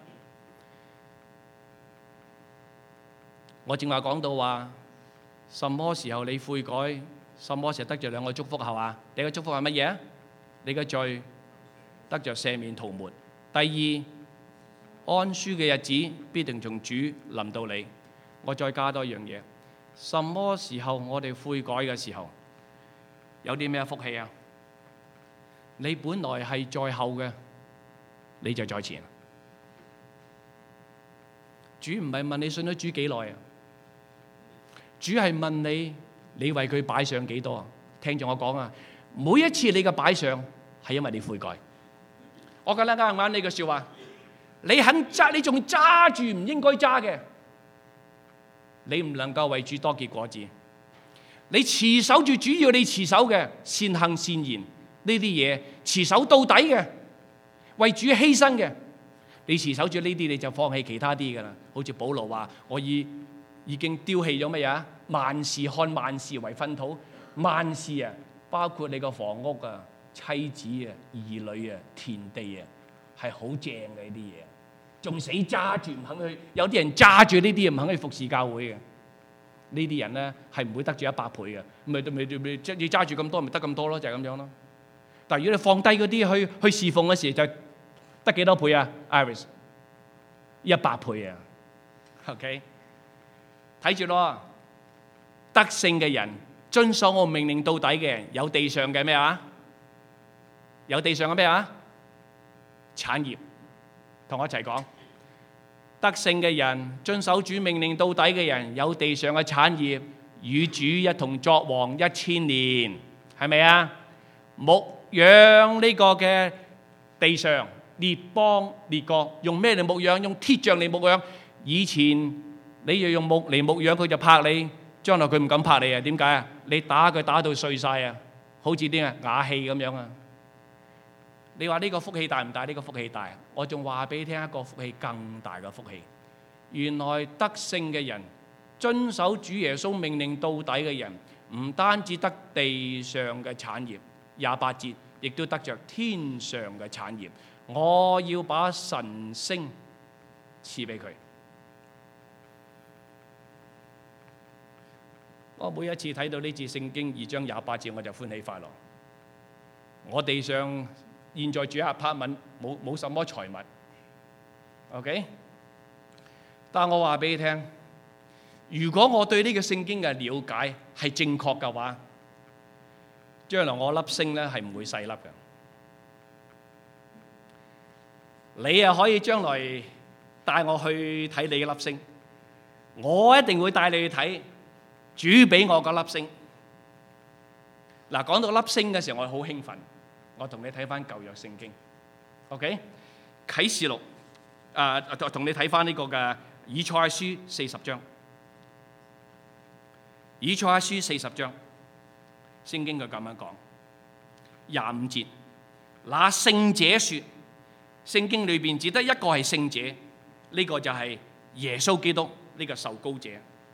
我正話講到話，什麼時候你悔改，什麼時候得着兩個祝福係嘛？你個祝福係乜嘢啊？你嘅罪得着赦免塗抹。第二，安舒嘅日子必定從主臨到你。我再加多一樣嘢，什麼時候我哋悔改嘅時候，有啲咩福氣啊？你本來係在後嘅，你就在前。主唔係問你信咗主幾耐啊？主係問你，你為佢擺上幾多啊？聽住我講啊，每一次你嘅擺上係因為你悔改。我覺得啱唔啱呢句説話？ 你肯揸，你仲揸住唔應該揸嘅，你唔能夠為主多結果子。你持守住主要你持守嘅善行善言呢啲嘢，持守到底嘅，為主犧牲嘅，你持守住呢啲，你就放棄其他啲噶啦。好似保羅話：我已已經丟棄咗乜嘢？萬事看萬事為糞土。萬事啊，包括你個房屋啊、妻子啊、兒女啊、田地啊，係好正嘅呢啲嘢，仲死揸住唔肯去。有啲人揸住呢啲唔肯去服侍教會嘅。呢啲人咧係唔會得住一百倍嘅，咪咪咪即係揸住咁多，咪得咁多咯，就係咁樣咯。但係如果你放低嗰啲去去侍奉嘅時，就得幾多倍啊 ？Iris 一百倍啊 ！OK， 睇住咯，得勝嘅人，遵守我命令到底嘅人，有地上嘅咩啊？有地上嘅咩啊？產業，同我一齊講。得勝嘅人，遵守主命令到底嘅人，有地上嘅產業，與主一同作王一千年，係咪啊？牧養呢個嘅地上列邦列國，用咩嚟牧養？用鐵杖嚟牧養。以前你要用木嚟牧養，佢就拍你，將來佢唔敢拍你啊？點解啊？你打佢打到碎晒啊，好似啲啊瓦器咁樣啊！你話呢個福氣大唔大？呢個福氣大，我仲話俾你聽一個福氣更大嘅福氣。原來得勝嘅人，遵守主耶穌命令到底嘅人，唔單止得地上嘅產業，廿八節亦都得着天上嘅產業。我要把晨星賜俾佢。我每一次睇到呢節聖經二章廿八節，我就歡喜快樂。我地上現在住一 apartment， 冇冇什麼財物 ，OK？ 但我話俾你聽，如果我對呢個聖經嘅了解係正確嘅話，將來我粒星咧係唔會細粒嘅。你又可以將來帶我去睇你嘅粒星，我一定會帶你去睇主俾我嘅粒星。嗱，講到粒星嘅時候，我好興奮。我同你睇翻舊約聖經 ，OK？ 啟示錄，啊、呃，同你睇翻呢個嘅以賽亞書四十章，以賽亞書四十章，聖經佢咁樣講，廿五節，那聖者說，聖經裏邊只得一個係聖者，呢、這個就係耶穌基督呢、這個受膏者，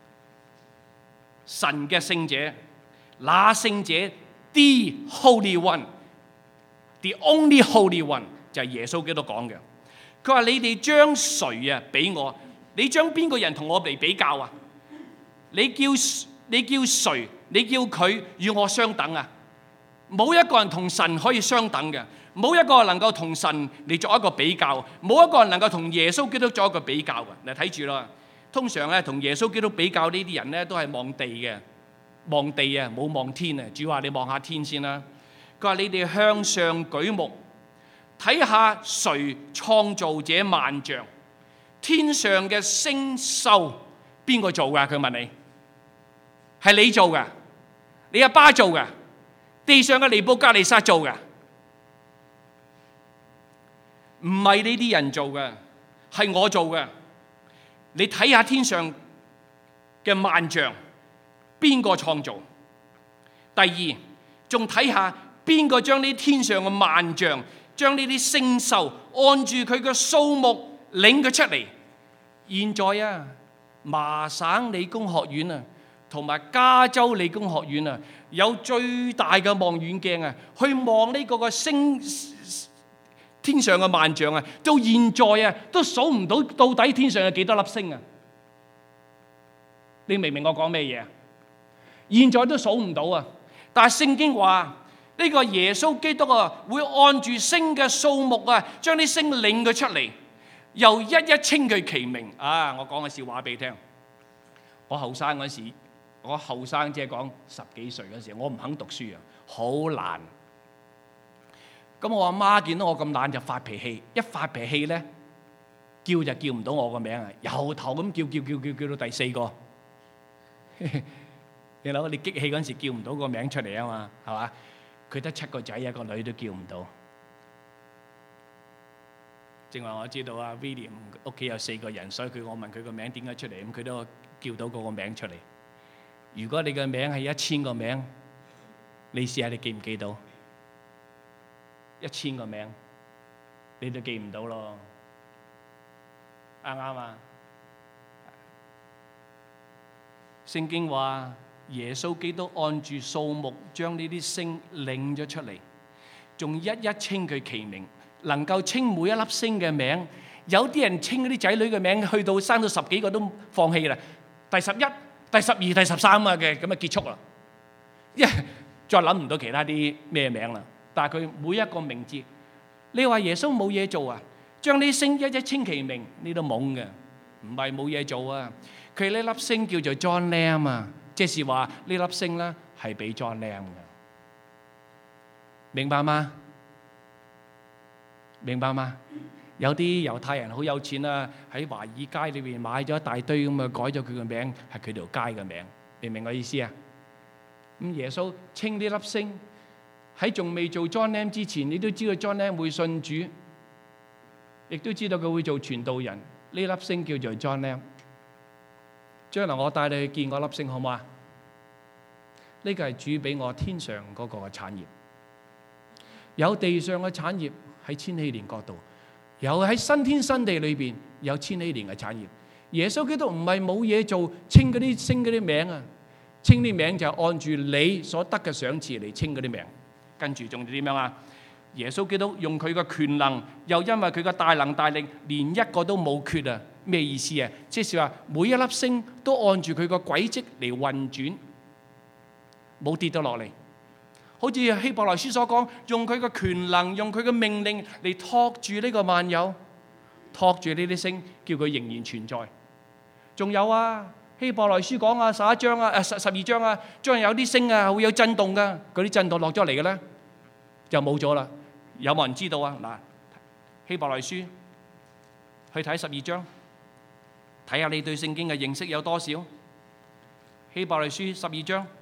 神嘅聖者，那聖者 The Holy One。The only holy one 就係耶穌基督講嘅。佢話：你哋將誰啊俾我？你將邊個人同我嚟比較啊？你叫你叫誰？你叫佢與我相等啊？冇一個人同神可以相等嘅，冇一個人能夠同神嚟作一個比較，冇一個人能夠同耶穌基督作一個比較嘅。嗱，睇住啦，通常咧同耶穌基督比較呢啲人咧都係望地嘅，望地啊，冇望天啊。主話：你望下天先啦。佢話：你哋向上舉目，睇下誰創造這萬象？天上嘅星宿邊個做㗎？佢問你，係你做㗎？你阿爸做㗎？地上嘅尼布甲尼撒做㗎？唔係呢啲人做㗎，係我做㗎。你睇下天上嘅萬象，邊個創造？第二，仲睇下。邊個將呢天上嘅萬象，將呢啲星宿按住佢嘅數目領佢出嚟？現在啊，麻省理工學院啊，同埋加州理工學院啊，有最大嘅望遠鏡啊，去望呢個嘅星天上嘅萬象啊，到現在啊，都數唔到到底天上有幾多粒星啊！你明唔明我講咩嘢啊？現在都數唔到啊！但係聖經話。呢個耶穌基督啊，會按住星嘅數目啊，將啲星領佢出嚟，又一一稱佢其名啊！我講個笑話俾你聽。我後生嗰時，我後生即係講十幾歲嗰時，我唔肯讀書啊，好懶。咁我阿媽見到我咁懶就發脾氣，一發脾氣咧，叫就叫唔到我個名啊，由頭咁叫叫叫叫叫到第四個。你諗你激氣嗰陣時叫唔到個名出嚟啊嘛，係嘛？佢得七個仔，一個女都叫唔到。 正話我知道啊 William 屋企有四個人，所以佢我問佢個名點解出嚟，咁佢都叫到嗰個名出嚟。如果你個名係一千個名，你試下你記唔記到？一千個名你都記唔到咯，啱唔啱啊？聖經話耶穌基督按住數目將呢啲星領咗出嚟，仲一一稱佢其名，能夠稱每一粒星嘅名。有啲人稱嗰啲仔女嘅名，去到生到十幾個都放棄啦。第十一、第十二、第十三啊嘅咁啊結束啦，因為再諗唔到其他啲咩名啦。但係佢每一個名字，你話耶穌冇嘢做啊？將啲星一一稱其名，呢都懵嘅，唔係冇嘢做啊。佢呢粒星叫做 John Lam 啊，即是話呢粒星咧係俾 John Lam 嘅，明白嗎？明白嗎？有啲猶太人好有錢啊，喺華爾街裏邊買咗一大堆咁啊，改咗佢個名係佢條街嘅名，明唔明我意思啊？咁耶穌稱呢粒星喺仲未做 John Lam 之前，你都知道 John Lam 會信主，亦都知道佢會做傳道人。呢粒星叫做 John Lam。將來我帶你去見嗰粒星好唔好啊？呢個係主俾我天上嗰個嘅產業，有地上嘅產業喺千禧年國度，有喺新天新地裏邊有千禧年嘅產業。耶穌基督唔係冇嘢做，稱嗰啲星嗰啲名啊，稱啲名就係按住你所得嘅賞賜嚟稱嗰啲名。跟住仲點樣啊？耶穌基督用佢嘅權能，又因為佢嘅大能大力，連一個都冇缺啊！咩意思啊？即係話每一粒星都按住佢個軌跡嚟運轉，冇跌到落嚟。好似希伯來書所講，用佢嘅權能，用佢嘅命令嚟托住呢個萬有，托住呢啲星，叫佢仍然存在。仲有啊，希伯來書講啊，十一章啊，誒十十二章啊，將有啲星啊會有震動噶，嗰啲震動落咗嚟嘅咧，就冇咗啦。有冇人知道啊？嗱，希伯來書去睇十二章。睇下你對聖經嘅認識有多少？希伯來書十二章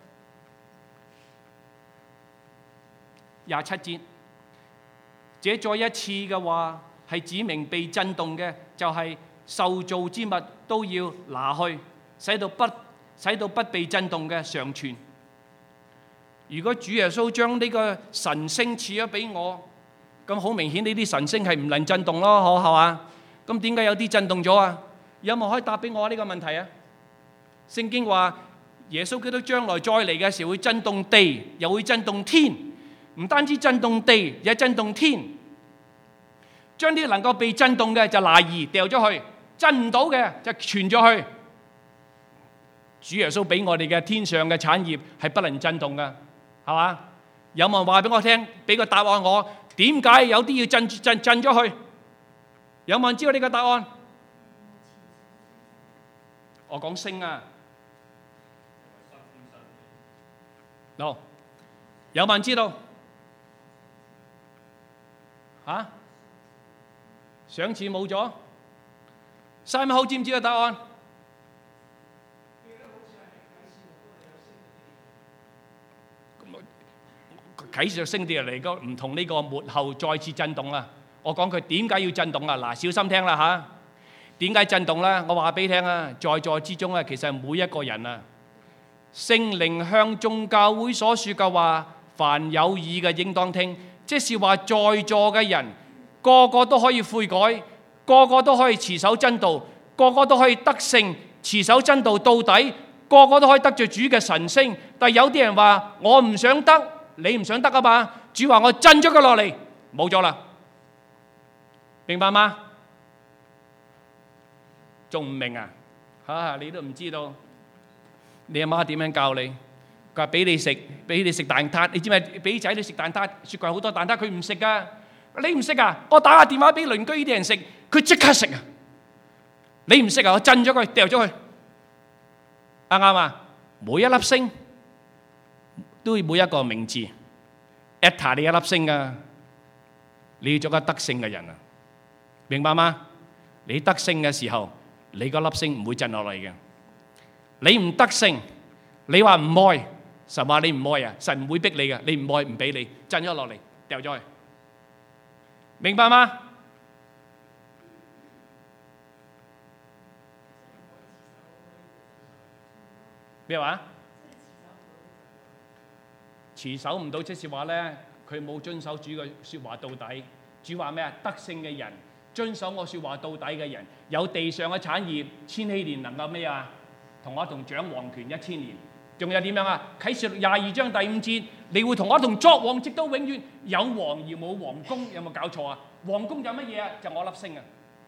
廿七節，這再一次嘅話係指明被震動嘅，就係、是、受造之物都要拿去，使到不使到不被震動嘅常存。如果主耶穌將呢個神星賜咗俾我，咁好明顯呢啲神星係唔能震動咯，好係嘛？咁點解有啲震動咗啊？有冇可以答俾我呢個問題啊？聖經話耶穌基督將來再嚟嘅時候會震動地，又會震動天，唔單止震動地，又震動天。將啲能夠被震動嘅就拿移掉咗去，震唔到嘅就傳咗去。主耶穌俾我哋嘅天上嘅產業係不能震動嘅，係嘛？有冇人話俾我聽？俾個答案我，點解有啲要震震震咗去？有冇人知道呢個答案？我講星啊，no，有冇人知道？嚇？上次冇咗，三號知唔知個答案？啟示錄升跌嚟，個唔同呢個末後再次震動啦。我講佢點解要震動啊？嗱，小心聽啦嚇。點解震動咧？我話俾你聽啊，在座之中啊，其實每一個人啊，聖靈向眾教會所說嘅話，凡有耳嘅應當聽。即是話在座嘅人，個個都可以悔改，個個都可以持守真道，個個都可以得勝，持守真道到底，個個都可以得著主嘅神星。但係有啲人話我唔想得，你唔想得啊嘛？主話我震咗佢落嚟，冇咗啦，明白嗎？仲唔明啊？嚇，你都唔知道，你阿媽點樣教你？佢話俾你食，俾你食蛋撻。你知唔知？俾仔你食蛋撻，雪櫃好多蛋撻，佢唔食噶。你唔食啊？我打下電話俾鄰居呢啲人食，佢即刻食啊！你唔食啊？我震咗佢，掉咗佢。啱唔啱啊？每一粒星都要每一個名字 ，at 你一粒星啊！你要做個得勝嘅人啊！明白嗎？你得勝嘅時候，你個粒星唔會震落嚟嘅。你唔得勝，你話唔愛，神話你唔愛啊，神唔會逼你嘅。你唔愛唔俾你震咗落嚟，掉咗去，明白嗎？ 咩話？持守唔到即是話咧，佢冇遵守主嘅説話到底。主話咩啊？得勝嘅人，遵守我説話到底嘅人，有地上嘅產業，千禧年能夠咩啊？同我同掌王權一千年。仲有點樣啊？啟示錄廿二章第五節，你會同我同作王，直到永遠。有王而冇王宮，有冇搞錯啊？王宮有乜嘢啊？就我粒星啊！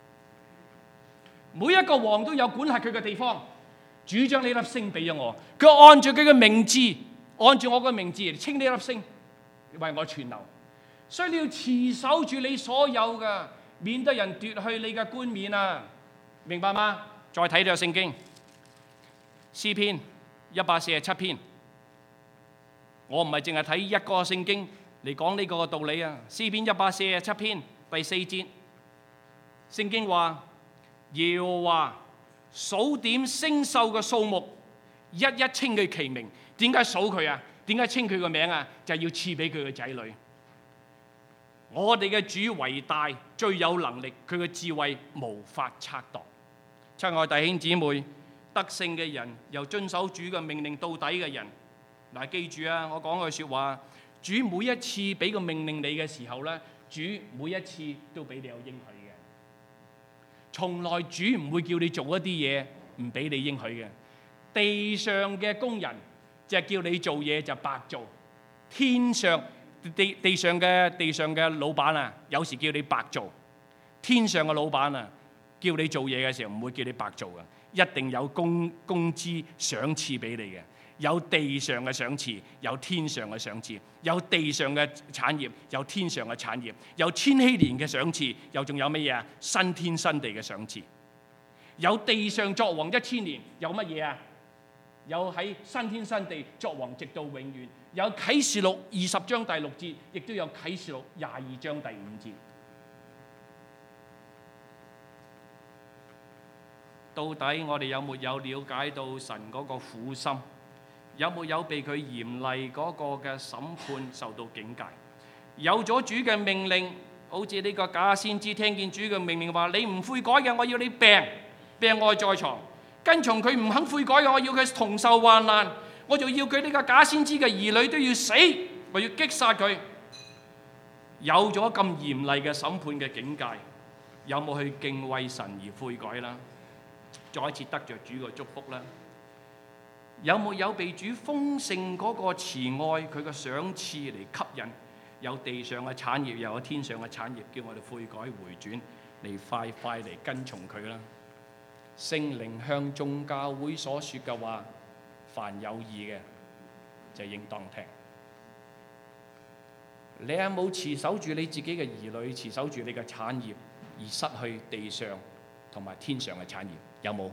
每一個王都有管轄佢嘅地方。主將呢粒星俾咗我，佢按住佢嘅名字，按住我嘅名字嚟稱呢粒星為我存留。所以你要持守住你所有嘅，免得人奪去你嘅冠冕啊！明白嗎？再睇呢個聖經詩篇一百四十七篇，我唔係淨係睇一個聖經嚟講呢個道理啊！詩篇一百四十七篇第四節，聖經話：耶和華數點星宿嘅數目，一一稱佢其名。點解數佢啊？點解稱佢個名啊？就係要賜俾佢嘅仔女。我哋嘅主偉大，最有能力，佢嘅智慧無法測度。親愛弟兄姊妹，得勝嘅人，又遵守主嘅命令到底嘅人，嗱，記住啊！我講句説話，主每一次俾個命令你嘅時候咧，主每一次都俾你有應許嘅。從來主唔會叫你做一啲嘢唔俾你應許嘅。地上嘅工人就係叫你做嘢就白做，天上地地上嘅地上嘅老闆啊，有時叫你白做，天上嘅老闆啊，叫你做嘢嘅時候唔會叫你白做嘅，一定有工工資賞賜俾你嘅。有地上嘅賞賜，有天上嘅賞賜，有地上嘅產業，有天上嘅產業，有千禧年嘅賞賜，又仲有乜嘢啊？新天新地嘅賞賜。有地上作王一千年，有乜嘢啊？有喺新天新地作王直到永遠。有啟示錄二十章第六節，亦都有啟示錄廿二章第五節。到底我哋有沒有了解到神嗰個苦心？有冇有被佢嚴厲嗰個嘅審判受到警戒？有咗主嘅命令，好似呢個假先知聽見主嘅命令話：你唔悔改嘅，我要你病，病臥在床；跟從佢唔肯悔改嘅，我要佢同受患難。我就要佢呢個假先知嘅兒女都要死，我要擊殺佢。有咗咁嚴厲嘅審判嘅警戒，有冇去敬畏神而悔改啦？再一次得着主嘅祝福啦！有冇有被主豐盛嗰個慈愛佢嘅賞賜嚟吸引？有地上嘅產業，又有天上嘅產業，叫我哋悔改回轉，嚟快快嚟跟從佢啦！聖靈向眾教會所說嘅話，凡有意嘅就應當聽。你有冇持守住你自己嘅兒女，持守住你嘅產業，而失去地上同埋天上嘅產業？有冇？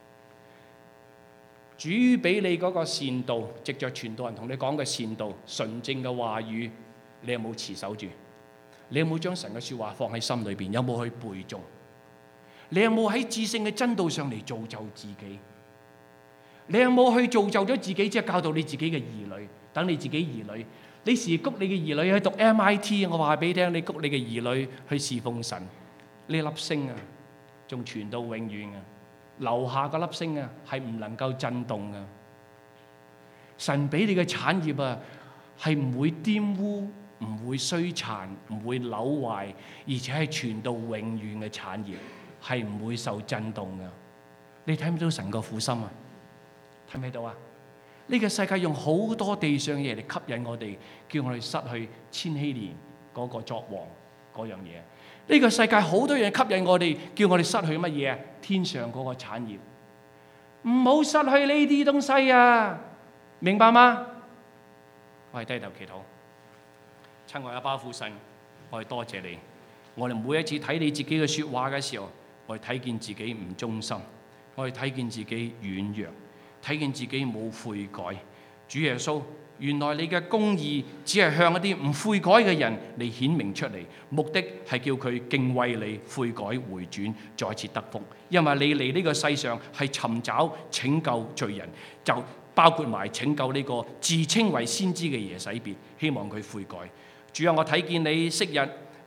主俾你嗰個善道，藉着傳道人同你講嘅善道、純正嘅話語，你有冇持守住？你有冇將神嘅説話放喺心裏邊？有冇去背誦？你有冇喺至聖嘅真道上嚟造就自己？你有冇去造就咗自己，即係教導你自己嘅兒女？等你自己兒女，你時谷你嘅兒女去讀 M I T， 我話俾你聽，你谷你嘅兒女去侍奉神，呢粒星啊，仲傳到永遠啊！留下嗰粒星啊，係唔能夠震動噶。神俾你嘅產業啊，係唔會玷污、唔會衰殘、唔會朽壞，而且係傳到永遠嘅產業，係唔會受震動噶。你睇唔到神個苦心啊？睇唔睇到啊？呢個世界用好多地上嘢嚟吸引我哋，叫我哋失去千禧年嗰個作王嗰樣嘢。呢個世界好多嘢吸引我哋，叫我哋失去乜嘢啊？天上嗰個產業，唔好失去呢啲東西啊！明白嗎？我係低頭祈禱，親愛阿爸父神，我係多謝你。我哋每一次睇你自己嘅説話嘅時候，我哋睇見自己唔忠心，我哋睇見自己軟弱，睇見自己冇悔改。主耶穌，原來你嘅公義只係向一啲唔悔改嘅人嚟顯明出嚟，目的係叫佢敬畏你、悔改回轉，再次得福。因為你嚟呢個世上係尋找拯救罪人，就包括埋拯救呢個自稱為先知嘅耶洗別，希望佢悔改。主啊，我睇見你昔日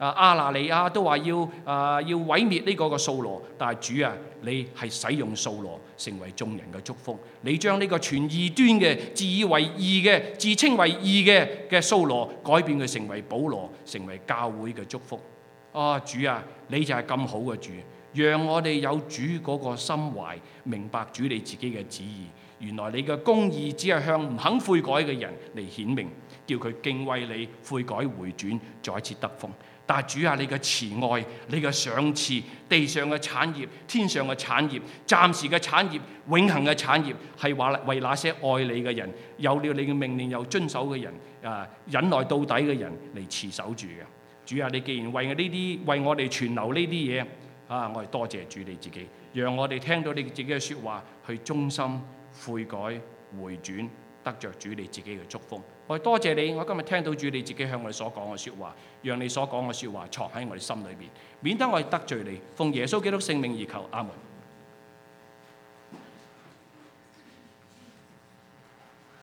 啊亞拿尼亞都話要啊要毀滅呢個個掃羅，但係主啊，你係使用掃羅成為眾人嘅祝福，你將呢個傳異端嘅、自以為義嘅、自稱為義嘅嘅掃羅改變佢成為保羅，成為教會嘅祝福。啊主啊，你就係咁好嘅主，讓我哋有主嗰個心懷，明白主你自己嘅旨意。原來你嘅公義只係向唔肯悔改嘅人嚟顯明，叫佢敬畏你、悔改回轉，再次得福。但係主啊，你嘅慈愛、你嘅賞賜，地上嘅產業、天上嘅產業、暫時嘅產業、永恆嘅產業，係話為那些愛你嘅人、有了你嘅命令又遵守嘅人、啊忍耐到底嘅人嚟持守住嘅。主啊，你既然為呢啲為我哋存留呢啲嘢啊，我哋多謝主你自己，讓我哋聽到你自己嘅説話，去忠心悔改回轉，得着主你自己嘅祝福。我哋多謝你，我今日聽到主你自己向我哋所講嘅説話，讓你所講嘅説話藏喺我哋心裏邊，免得我哋得罪你。奉耶穌基督聖名而求，阿門。